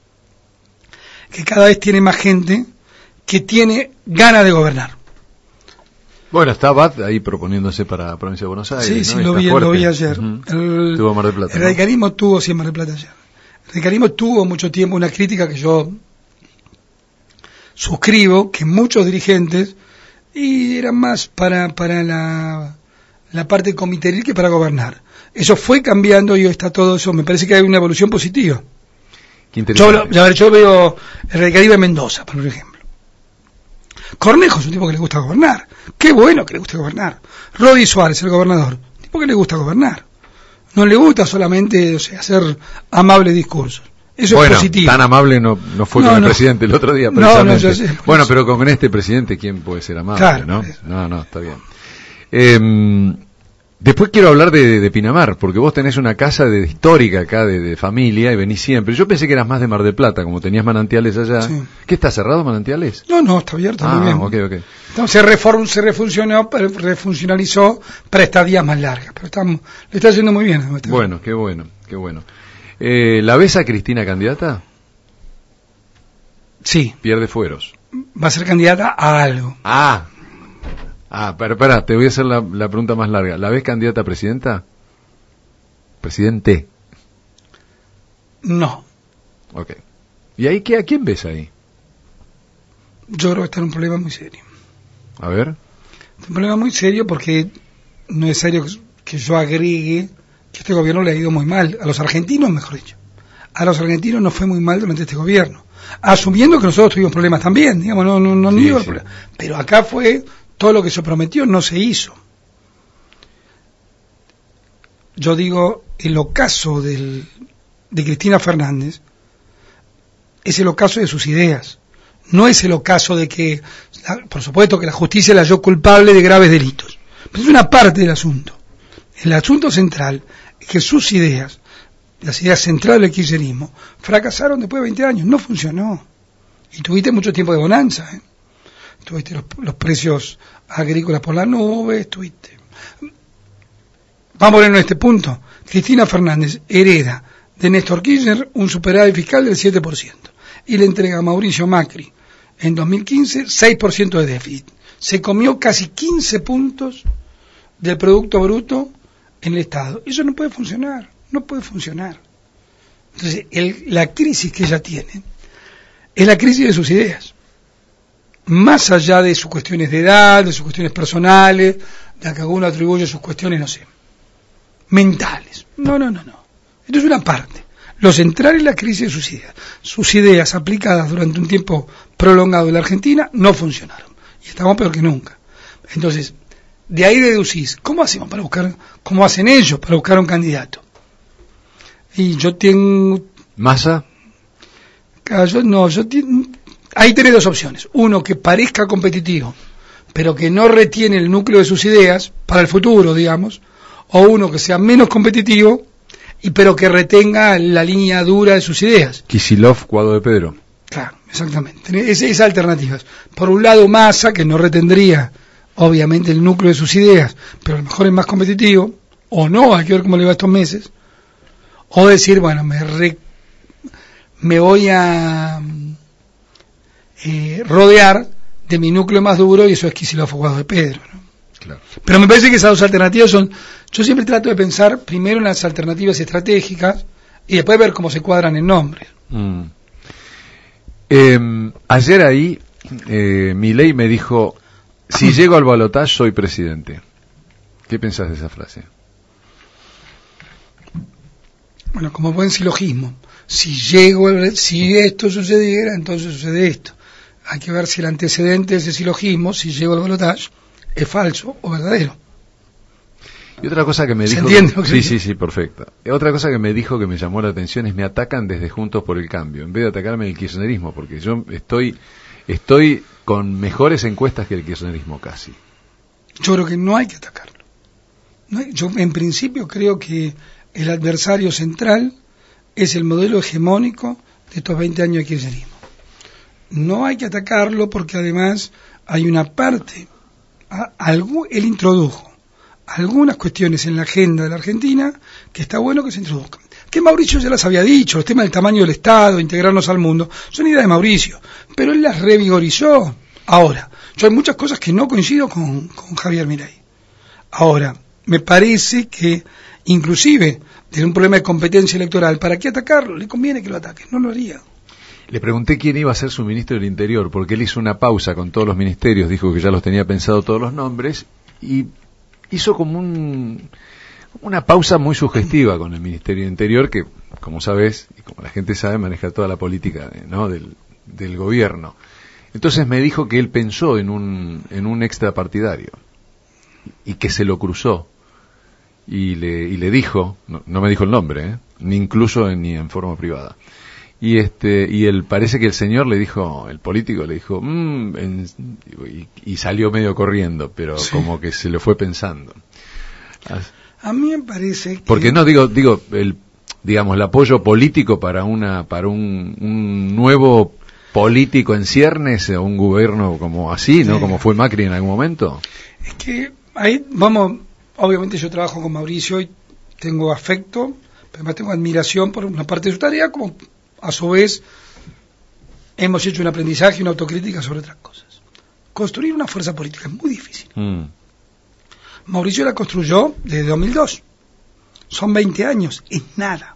que cada vez tiene más gente que tiene ganas de gobernar. Bueno, está Bat ahí proponiéndose para Provincia de Buenos Aires. Sí, ¿no? sí, Está lo vi, fuerte. lo vi ayer. Uh-huh. El, Tuvo Mar del Plata. el ¿no? radicalismo tuvo, sí, en Mar del Plata ayer. El radicalismo tuvo mucho tiempo una crítica que yo suscribo, que muchos dirigentes, y eran más para, para la, la parte comiteril que para gobernar. Eso fue cambiando y hoy está todo eso. Me parece que hay una evolución positiva. Qué Yo, interesante. lo- a ver, yo veo el radicalismo en Mendoza, por ejemplo. Cornejo es un tipo que le gusta gobernar. Qué bueno que le guste gobernar. Rodi Suárez, el gobernador, un tipo que le gusta gobernar. No le gusta solamente, o sea, hacer amables discursos. Eso Bueno, es positivo. tan amable no, no fue No, con el no. presidente el otro día, No, no, precisamente. yo sé. Bueno, pero con este presidente, ¿quién puede ser amable, Claro, no? eso. No, no, está bien. Eh, después quiero hablar de, de Pinamar, porque vos tenés una casa de, histórica acá, de, de familia, y venís siempre. Yo pensé que eras más de Mar del Plata, como tenías manantiales allá. Sí. ¿Qué está cerrado, manantiales? No, no, está abierto, Ah, muy bien. ok, ok. Entonces se, reform, se refuncionó, pero refuncionalizó para estadías más largas. Pero estamos, le está yendo muy bien. Está Bueno, qué bueno, qué bueno. Eh, ¿La ves a Cristina candidata? Sí, Pierde fueros. va a ser candidata a algo. Ah, ah, pero espera, te voy a hacer la, la pregunta más larga. ¿La ves candidata a presidenta? Presidente. No, Ok. ¿Y ahí qué, a quién ves ahí? yo creo que está en un problema muy serio. A ver. Un problema muy serio porque no es serio que, que yo agregue que este gobierno le ha ido muy mal. A los argentinos, mejor dicho. A los argentinos nos fue muy mal durante este gobierno. Asumiendo que nosotros tuvimos problemas también, digamos, no, no, no Sí, niego el sí. problema. Pero acá fue todo lo que se prometió, no se hizo. Yo digo, el ocaso del, de Cristina Fernández es el ocaso de sus ideas. No es el ocaso de que, la- por supuesto que la justicia la halló culpable de graves delitos. Pero es una parte del asunto. El asunto central es que sus ideas, las ideas centrales del kirchnerismo, fracasaron después de veinte años. No funcionó. Y tuviste mucho tiempo de bonanza. ¿eh? Tuviste los, los precios agrícolas por las nubes, tuviste... Vamos a ponerlo en este punto. Cristina Fernández hereda de Néstor Kirchner un superávit fiscal del siete por ciento. Y le entrega a Mauricio Macri en dos mil quince seis por ciento de déficit. Se comió casi quince puntos del Producto Bruto en el Estado. Eso no puede funcionar, no puede funcionar. Entonces, el, la crisis que ella tiene es la crisis de sus ideas. Más allá de sus cuestiones de edad, de sus cuestiones personales, de a que alguno atribuye sus cuestiones, no sé, mentales. No, no, no, no. Esto es una parte. Lo central es la crisis de sus ideas. Sus ideas aplicadas durante un tiempo prolongado en la Argentina no funcionaron. Y estamos peor que nunca. Entonces, de ahí deducís, ¿cómo hacemos para buscar, cómo hacen ellos para buscar un candidato? Y yo tengo... ¿Massa? Yo, no, yo tengo... Ahí tenés dos opciones. Uno que parezca competitivo, pero que no retiene el núcleo de sus ideas para el futuro, digamos, o uno que sea menos competitivo, y pero que retenga la línea dura de sus ideas. Kicillof, Guado de Pedro. Claro, exactamente. Es, esas alternativas. Por un lado, Massa, que no retendría, obviamente, el núcleo de sus ideas, pero a lo mejor es más competitivo, o no, hay que ver cómo le va estos meses, o decir, bueno, me, re, me voy a eh, rodear de mi núcleo más duro, y eso es Kicillof, Guado de Pedro, ¿no? Claro. Pero me parece que esas dos alternativas son, yo siempre trato de pensar primero en las alternativas estratégicas y después ver cómo se cuadran en nombres. Mm. Eh, ayer ahí eh, Milei me dijo, si llego al balotaje soy presidente. ¿Qué pensás de esa frase? Bueno, como buen silogismo, si llego, si esto sucediera, entonces sucede esto. Hay que ver si el antecedente de ese silogismo, si llego al balotaje, es falso o verdadero. Y otra cosa que me dijo... ¿Se entiende? Que, sí, sí, sí, perfecto. Y otra cosa que me dijo que me llamó la atención es me atacan desde Juntos por el Cambio, en vez de atacarme el kirchnerismo, porque yo estoy estoy con mejores encuestas que el kirchnerismo casi. Yo creo que no hay que atacarlo. No hay, yo en principio creo que el adversario central es el modelo hegemónico de estos veinte años de kirchnerismo. No hay que atacarlo porque además hay una parte... Algo, él introdujo algunas cuestiones en la agenda de la Argentina que está bueno que se introduzcan. Que Mauricio ya las había dicho, los temas del tamaño del Estado, integrarnos al mundo, son ideas de Mauricio, pero él las revigorizó. Ahora, yo hay muchas cosas que no coincido con, con Javier Milei. Ahora, me parece que inclusive desde un problema de competencia electoral, ¿para qué atacarlo? Le conviene que lo ataque, no lo haría. Le pregunté quién iba a ser su ministro del Interior, porque él hizo una pausa con todos los ministerios, dijo que ya los tenía pensado todos los nombres, y hizo como un, una pausa muy sugestiva con el Ministerio del Interior, que, como sabes, y como la gente sabe, maneja toda la política, ¿no?, del, del gobierno. Entonces me dijo que él pensó en un, en un extrapartidario, y que se lo cruzó, y le, y le dijo, no, no me dijo el nombre, ¿eh?, ni incluso en, ni en forma privada. Y este y él parece que el señor le dijo, el político le dijo, mmm, en, y, y salió medio corriendo, pero sí, como que se le fue pensando. A mí me parece que... Porque no, digo, digo el digamos, el apoyo político para una para un, un nuevo político en ciernes, o un gobierno como así, ¿no? Sí. Como fue Macri en algún momento. Es que ahí, vamos, obviamente yo trabajo con Mauricio y tengo afecto, pero además tengo admiración por una parte de su tarea, como... A su vez, hemos hecho un aprendizaje y una autocrítica sobre otras cosas. Construir una fuerza política es muy difícil. Mm. Mauricio la construyó desde dos mil dos. Son veinte años, es nada.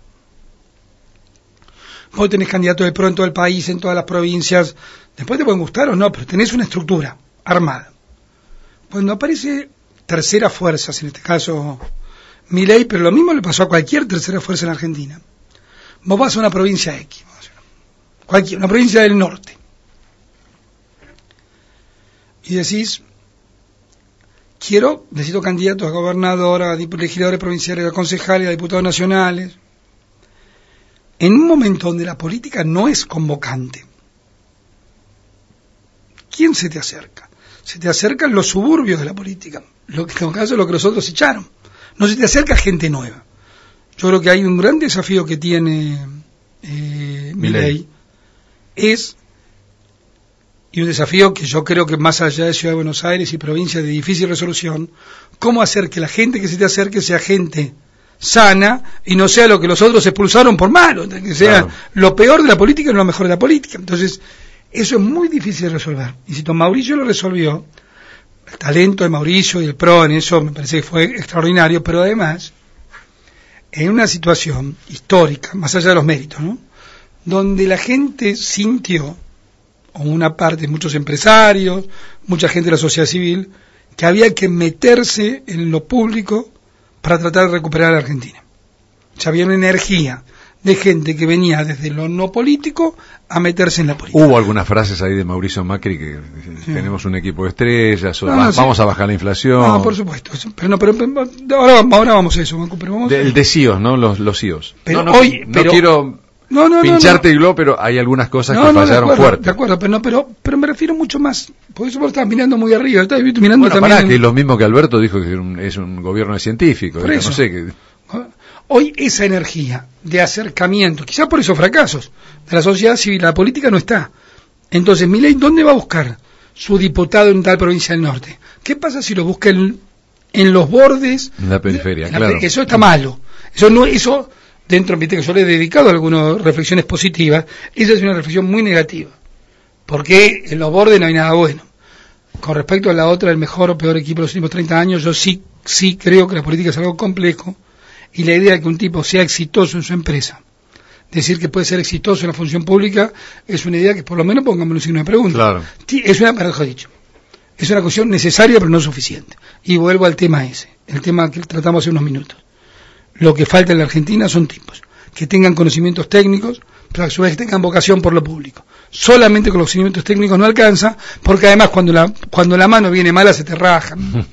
Vos tenés candidatos de pro en todo el país, en todas las provincias. Después te pueden gustar o no, pero tenés una estructura armada. Cuando aparece terceras fuerzas, en este caso Milei, pero lo mismo le pasó a cualquier tercera fuerza en Argentina. Vos vas a una provincia X, cualquier, una provincia del norte, y decís, quiero, necesito candidatos a gobernador, a legisladores provinciales, a concejales, a diputados nacionales. En un momento donde la política no es convocante, ¿quién se te acerca? Se te acercan los suburbios de la política, lo que en todo caso es lo que los otros echaron. No se te acerca gente nueva. Yo creo que hay un gran desafío que tiene eh, Milei, es, y un desafío que yo creo que más allá de Ciudad de Buenos Aires y provincias de difícil resolución, cómo hacer que la gente que se te acerque sea gente sana y no sea lo que los otros expulsaron por malo, que sea claro, lo peor de la política y no lo mejor de la política. Entonces, eso es muy difícil de resolver. Y si Don Mauricio lo resolvió, el talento de Mauricio y el P R O en eso me parece que fue extraordinario, pero además... en una situación histórica, más allá de los méritos, ¿no?, donde la gente sintió, o una parte, muchos empresarios, mucha gente de la sociedad civil, que había que meterse en lo público para tratar de recuperar a la Argentina. O sea, había una energía de gente que venía desde lo no político a meterse en la política. Hubo algunas frases ahí de Mauricio Macri que sí. tenemos un equipo de estrellas, o no, va, no, vamos sí. a bajar la inflación. No, por supuesto. Pero, no, pero, pero ahora, ahora vamos a eso, Marco, pero vamos de, el de C I Os, ¿no? Los, los C I Os. Pero no, hoy, no, pero, no quiero no, no, pincharte no, el globo, pero hay algunas cosas no, que no, fallaron de acuerdo, fuerte. De acuerdo, pero, no, pero, pero me refiero mucho más. Por eso vos estás mirando muy arriba. Estás mirando bueno, también. Pará, en... que es lo mismo que Alberto dijo que es un, es un gobierno de científicos. Por eso. No sé que... Hoy esa energía de acercamiento, quizás por esos fracasos de la sociedad civil, la política no está. Entonces, Milei, ¿dónde va a buscar su diputado en tal provincia del norte? ¿Qué pasa si lo busca en, en los bordes? En la periferia, en la, claro. Eso está malo. Eso no, eso dentro, viste que yo le he dedicado algunas reflexiones positivas. Esa es una reflexión muy negativa, porque en los bordes no hay nada bueno. Con respecto a la otra, el mejor o peor equipo de los últimos treinta años, yo sí, sí creo que la política es algo complejo. Y la idea de que un tipo sea exitoso en su empresa, decir que puede ser exitoso en la función pública, es una idea que por lo menos pongamos un signo de pregunta. Claro. Es una, mejor dicho, es una cuestión necesaria pero no suficiente. Y vuelvo al tema ese, el tema que tratamos hace unos minutos. Lo que falta en la Argentina son tipos que tengan conocimientos técnicos, pero a su vez tengan vocación por lo público. Solamente con los conocimientos técnicos no alcanza, porque además cuando la, cuando la mano viene mala se te rajan.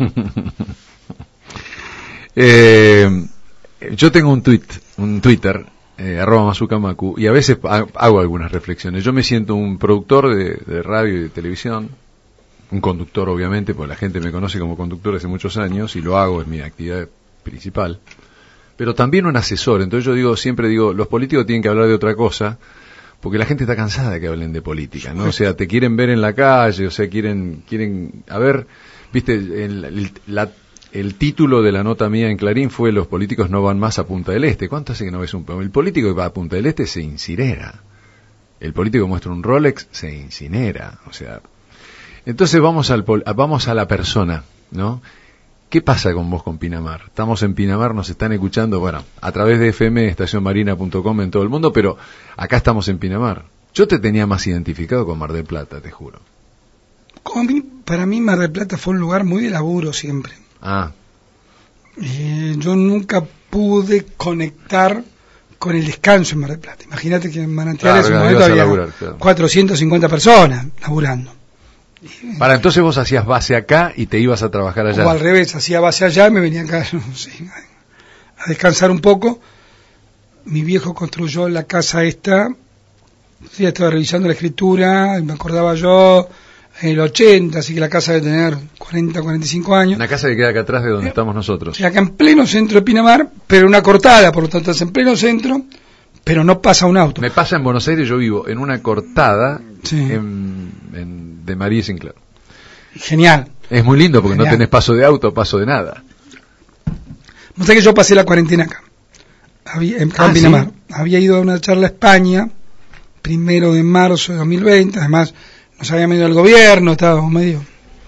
eh... Yo tengo un tweet, un Twitter, eh, arroba Mazukamaku, y a veces hago algunas reflexiones. Yo me siento un productor de, de radio y de televisión, un conductor obviamente, porque la gente me conoce como conductor hace muchos años, y lo hago, es mi actividad principal, pero también un asesor. Entonces yo digo, siempre digo, los políticos tienen que hablar de otra cosa, porque la gente está cansada de que hablen de política, ¿no? O sea, te quieren ver en la calle, o sea, quieren, quieren, a ver, viste, el, el, la El título de la nota mía en Clarín fue "Los políticos no van más a Punta del Este". ¿Cuánto hace que no ves un... El político que va a Punta del Este se incinera. El político que muestra un Rolex se incinera. O sea, entonces vamos al pol... vamos a la persona, ¿no? ¿Qué pasa con vos con Pinamar? Estamos en Pinamar, nos están escuchando, bueno, a través de F M, estación marina punto com en todo el mundo, pero acá estamos en Pinamar. Yo te tenía más identificado con Mar del Plata, te juro. Como mí, para mí Mar del Plata fue un lugar muy de laburo siempre. Ah. Eh, yo nunca pude conectar con el descanso en Mar del Plata. Imagínate que en Manantiales claro, en ese momento había laburar, claro. cuatrocientas cincuenta personas laburando. Para entonces vos hacías base acá y te ibas a trabajar allá. O al revés, hacía base allá y me venía acá no sé, a descansar un poco. Mi viejo construyó la casa esta, ya estaba revisando la escritura, y me acordaba yo... en el ochenta, así que la casa debe tener cuarenta, cuarenta y cinco años. Una casa que queda acá atrás de donde eh, estamos nosotros. Acá en pleno centro de Pinamar, pero una cortada, por lo tanto es en pleno centro, pero no pasa un auto. Me pasa en Buenos Aires, yo vivo en una cortada sí. en, en, de María y Sinclair. Genial. Es muy lindo porque Genial. No tenés paso de auto, paso de nada. No sé que yo pasé la cuarentena acá, había, en, acá ah, en Pinamar. ¿sí? Había ido a una charla a España, primero de marzo de dos mil veinte, además... nos había venido el gobierno, estábamos medio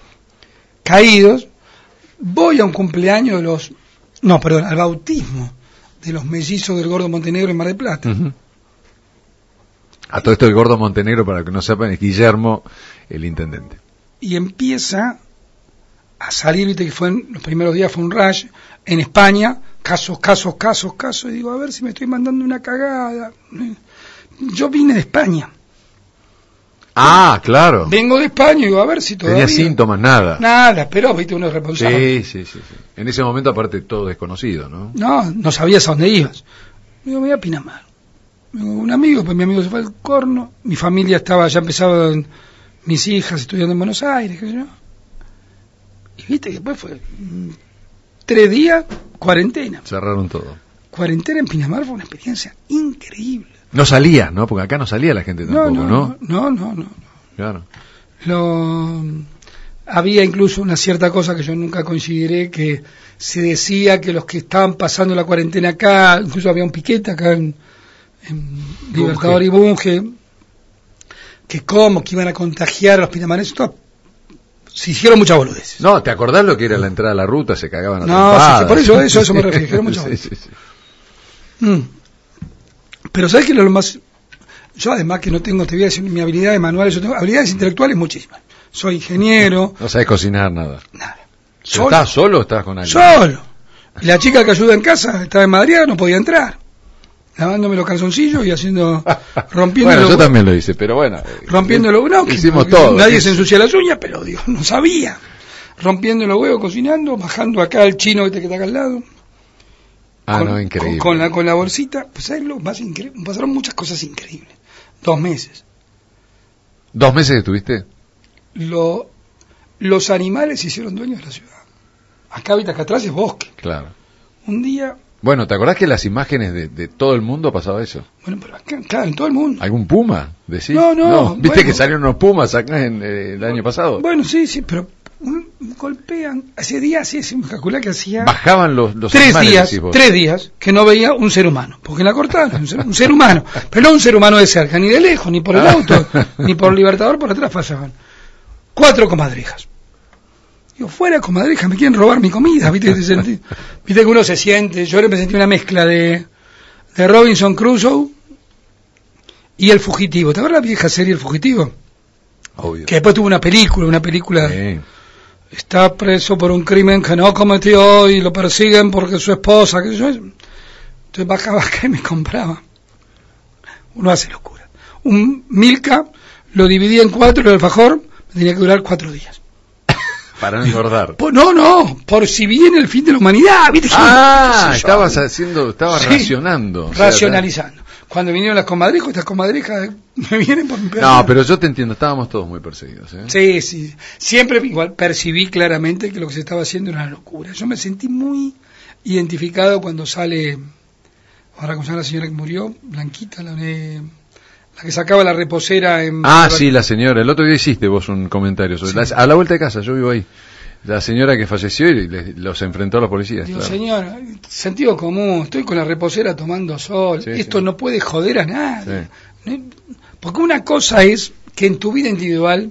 caídos. Voy a un cumpleaños de los... No, perdón, al bautismo de los mellizos del Gordo Montenegro en Mar del Plata. Uh-huh. A todo esto el Gordo Montenegro, para que no sepan, es Guillermo, el intendente. Y empieza a salir, viste que fue en los primeros días fue un rush, en España, casos, casos, casos, casos, y digo, a ver si me estoy mandando una cagada. Yo vine de España. Ah, claro. Vengo de España y digo, a ver si todavía... Tenía síntomas, nada. Nada, pero viste, uno es responsable. Sí, sí, sí, sí. En ese momento, aparte, todo desconocido, ¿no? No, no sabías a dónde ibas. Digo, me voy a Pinamar. Digo, un amigo, pues mi amigo se fue al Corno. Mi familia estaba, ya empezaban mis hijas estudiando en Buenos Aires, qué sé yo. Y viste que después fue mmm, tres días, cuarentena. Cerraron todo. Cuarentena en Pinamar fue una experiencia increíble. No salía, ¿no? Porque acá no salía la gente tampoco, ¿no? No, no, no, no. no. Claro. Lo, había incluso una cierta cosa que yo nunca consideré, que se decía que los que estaban pasando la cuarentena acá, incluso había un piquete acá en, en Libertador y Bunge, que cómo, que iban a contagiar a los pinamareses, todo, se hicieron muchas boludeces. No, ¿te acordás lo que era la entrada a la ruta? Se cagaban a No, sí, sí, por eso, eso, eso me refiero, hicieron muchas sí, boludeces. sí, sí. Mm. Pero ¿sabes qué es lo más...? Yo además que no tengo, te voy a decir, mi habilidad de manuales, yo tengo habilidades intelectuales muchísimas. Soy ingeniero. No sabes cocinar nada. Nada. Solo. ¿Estás solo o estás con alguien? Solo. Y la chica que ayuda en casa estaba en Madrid, no podía entrar. lavándome los calzoncillos y haciendo, rompiendo bueno, los yo huevos, también lo hice, pero bueno. rompiendo los huevos, no, que- hicimos que todo. nadie Es- se ensucia las uñas, pero digo, no sabía. Rompiendo los huevos, cocinando, bajando acá el chino este que está acá al lado. Ah, con, no, increíble. Con, con la, con la bolsita, pues ¿sabes lo más increíble? Pasaron muchas cosas increíbles. Dos meses. ¿Dos meses estuviste? Lo, los animales se hicieron dueños de la ciudad. Acá, ahorita, acá atrás es bosque. Claro. Un día, Bueno, ¿te acordás que las imágenes de, de todo el mundo pasaba eso? bueno, pero acá, claro, en todo el mundo. ¿Algún puma? ¿Decís? No, no, ¿Viste bueno. que salieron unos pumas acá en, eh, el año pasado? Bueno, sí, sí, pero un- golpean. Hace días, sí, sí, me calculé que hacía Bajaban los, los tres animales, días, decís vos. tres días que no veía un ser humano. Porque la cortaron, un ser, un ser humano. Pero no un ser humano de cerca, ni de lejos, ni por el auto, ni por Libertador, por atrás pasaban. Cuatro comadrejas. Digo, fuera comadrejas, me quieren robar mi comida, ¿viste? Te sentí- Viste que uno se siente, yo ahora me sentí una mezcla de, de Robinson Crusoe y El Fugitivo. ¿Te acuerdas la vieja serie El Fugitivo? Obvio. Que después tuvo una película, una película... Sí. Está preso por un crimen que no cometió y lo persiguen porque su esposa, que yo... Entonces bajaba acá y me compraba. Uno hace locura. Un Milka, lo dividía en cuatro, el alfajor, me tenía que durar cuatro días. Para no engordar. Por- no, no, por si viene el fin de la humanidad, ¿viste? Ah, ¿Qué sé yo? estabas haciendo, estabas Sí, racionando. O sea, racionalizando. Cuando vinieron las comadrejas, estas comadrejas me vienen por mi No, pero yo te entiendo, estábamos todos muy perseguidos. ¿eh? Sí, sí. Siempre igual percibí claramente que lo que se estaba haciendo era una locura. Yo me sentí muy identificado cuando sale, ahora con la señora que murió, Blanquita, la, de- la que sacaba la reposera en... Ah, sí, la señora. El otro día hiciste vos un comentario sobre Sí. la- a la vuelta de casa, yo vivo ahí. La señora que falleció y le- los enfrentó a los policías. Digo, claro. señora, sentido común, estoy con la reposera tomando sol, Sí, esto sí. no puede joder a nadie. Sí. ¿No? Porque una cosa es que en tu vida individual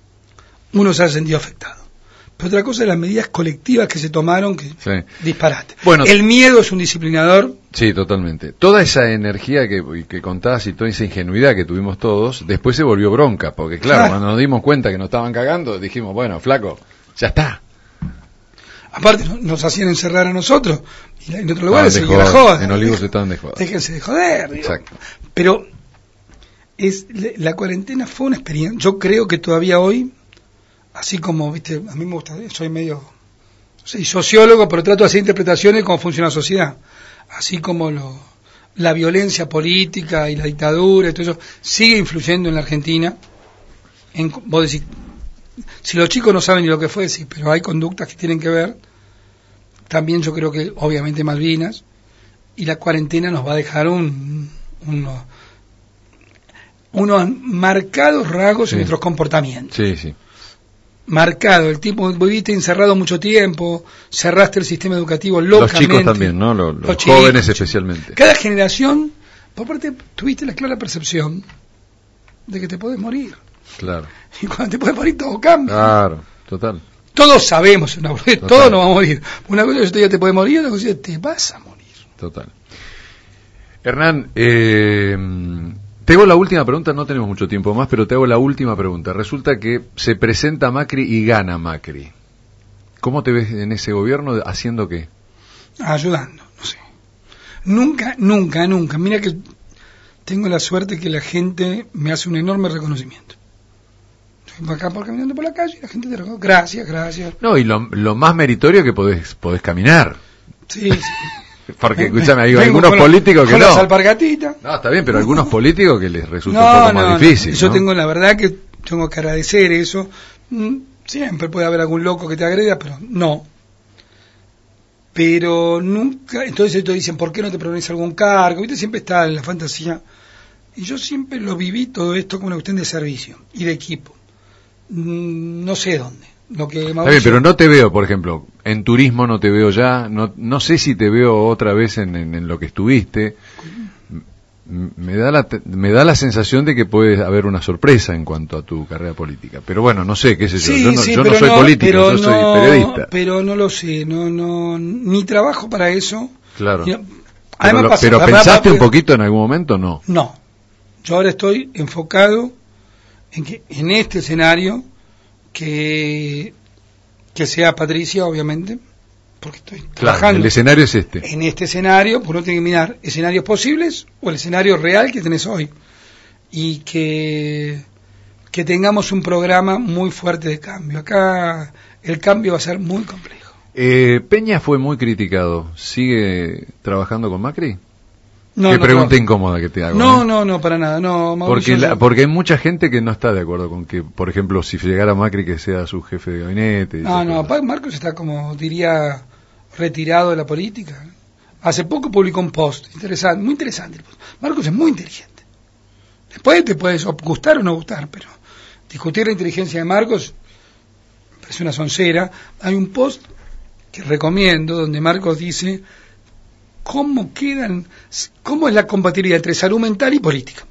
uno se ha sentido afectado. Pero otra cosa es las medidas colectivas que se tomaron, que Sí. disparate. Bueno. El miedo es un disciplinador. Sí, totalmente. Toda esa energía que, que contás y toda esa ingenuidad que tuvimos todos, después se volvió bronca, porque claro, Claro. cuando nos dimos cuenta que nos estaban cagando, dijimos, bueno, flaco, ya está. Aparte no- nos hacían encerrar a nosotros y la- en otros Estaban lugares de seguía la joda. joda. En Olivos estaban de joda. Déjense de joder. digo. Exacto. Pero es la, la cuarentena fue una experiencia. Yo creo que todavía hoy, así como, viste, a mí me gusta, soy medio, soy sociólogo, pero trato de hacer interpretaciones de cómo funciona la sociedad. Así como lo, la violencia política y la dictadura y todo eso sigue influyendo en la Argentina. En, vos decís, si los chicos no saben ni lo que fue, sí, pero hay conductas que tienen que ver. También yo creo que, obviamente, Malvinas. Y la cuarentena nos va a dejar un, uno- unos marcados rasgos Sí. en nuestros comportamientos. Sí, sí. Marcado. El tipo, viviste encerrado mucho tiempo, cerraste el sistema educativo Los locamente. chicos también, ¿no? Los, los Los chicos. jóvenes especialmente. Cada generación, por parte, tuviste la clara percepción de que te podés morir. Claro. Y cuando te puedes morir, todo cambia. Claro, total. Todos sabemos, una boludez, Total. todos nos vamos a morir. Una cosa es que yo te diga te puedes morir, otra cosa es que te vas a morir. Total. Hernán, eh, te hago la última pregunta, no tenemos mucho tiempo más, pero te hago la última pregunta. Resulta que se presenta Macri y gana Macri. ¿Cómo te ves en ese gobierno haciendo qué? Ayudando, no sé. Nunca, nunca, nunca. Mira que tengo la suerte que la gente me hace un enorme reconocimiento. Estoy acá por caminando por la calle y la gente te reconoce. Gracias, gracias. No, y lo, lo más meritorio que podés, podés caminar. Sí, sí. Porque, escúchame, hay Vengo algunos con la- políticos que con no. las alpargatitas. No, está bien, pero algunos políticos que les resulta No, un poco no, más no. difícil. Yo ¿no? tengo la verdad que tengo que agradecer eso. Mm, Siempre puede haber algún loco que te agreda, pero no. Pero nunca, entonces te dicen, ¿por qué no te propones algún cargo? ¿Viste? Siempre está en la fantasía. Y yo siempre lo viví todo esto como una cuestión de servicio y de equipo. Mm, No sé dónde. Lo que Está Mauricio- bien, pero no te veo, por ejemplo, en turismo no te veo ya, no, no sé si te veo otra vez en, en, en lo que estuviste. M- Me da, la, te- me da la sensación de que puede haber una sorpresa en cuanto a tu carrera política. Pero bueno, no sé, qué sé yo. Sí, yo no, sí, yo no pero soy político, pero yo soy no- periodista. Pero no lo sé, no, no, ni trabajo para eso. Claro. Y- Pero, Además lo- pasa- pero además ¿pensaste pasa- un poquito en algún momento? No. No. Yo ahora estoy enfocado en que en este escenario que que sea Patricia, obviamente, porque estoy Claro, trabajando el escenario es este. en este escenario, pues uno tiene que mirar escenarios posibles o el escenario real que tenés hoy. Y que, que tengamos un programa muy fuerte de cambio. Acá el cambio va a ser muy complejo. Eh, Peña fue muy criticado. ¿Sigue trabajando con Macri? No, Qué no pregunta trabajo. incómoda que te hago. No, ¿eh? no, no, para nada. No, Porque, Mauricio, la, yo- porque hay mucha gente que no está de acuerdo con que, por ejemplo, si llegara Macri que sea su jefe de gabinete. y No, esas no, cosas. pa- Marcos está como, diría, retirado de la política. Hace poco publicó un post, interesante, muy interesante el post. Marcos es muy inteligente. Después te puedes o gustar o no gustar, pero discutir la inteligencia de Marcos me parece una soncera. Hay un post que recomiendo donde Marcos dice cómo quedan, cómo es la compatibilidad entre salud mental y política.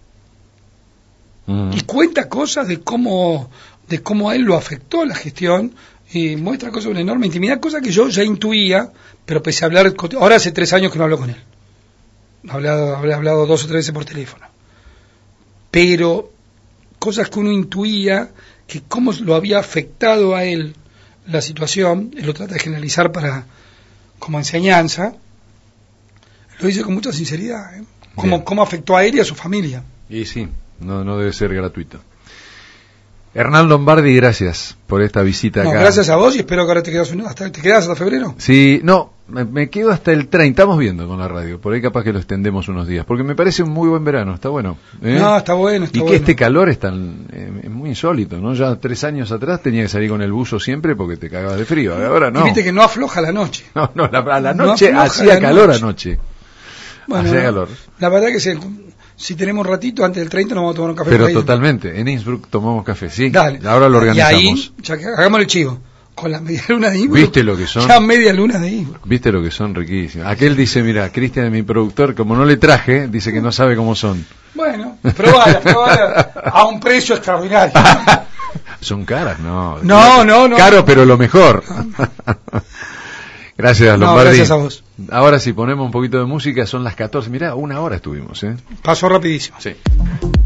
Mm. Y cuenta cosas de cómo de cómo a él lo afectó la gestión y muestra cosas de una enorme intimidad, cosa que yo ya intuía, pero pese a hablar, ahora hace tres años que no hablo con él. He hablado, habré hablado dos o tres veces por teléfono. Pero cosas que uno intuía, que cómo lo había afectado a él la situación, él lo trata de generalizar para como enseñanza, lo dice con mucha sinceridad, ¿eh? Cómo, cómo afectó a él y a su familia. Y sí, no, no debe ser gratuito. Hernán Lombardi, gracias por esta visita No, acá. gracias a vos y espero que ahora te quedas, hasta, ¿te quedas hasta febrero? Sí, no, me, me quedo hasta el treinta, estamos viendo con la radio, por ahí capaz que lo extendemos unos días, porque me parece un muy buen verano, está bueno. ¿eh? No, está bueno, está y que bueno. este calor es tan, eh, es muy insólito, ¿no? Ya tres años atrás tenía que salir con el buzo siempre porque te cagabas de frío, ahora no. Y viste que no afloja la noche. No, no, la, a la No noche afloja hacía la calor noche. anoche. Bueno, hacía no, calor. la verdad que se, si tenemos un ratito antes del treinta nos vamos a tomar un café. Pero por ahí. totalmente, en Innsbruck tomamos café, sí. Dale. Ahora lo Y organizamos. ahí, ya que hagamos el chivo, con la media luna de Innsbruck. ¿Viste lo que son? Ya media luna de Innsbruck. Viste lo que son riquísimos. Aquel dice, mira, Cristian, mi productor, como no le traje, dice que no sabe cómo son. Bueno, probala, probala a un precio extraordinario. Son caras, no. No, no, no. Caro, pero lo mejor. Gracias, No, Lombardi. gracias a vos. Ahora si ponemos un poquito de música, son las catorce. Mirá, una hora estuvimos, ¿eh? Pasó rapidísimo. Sí.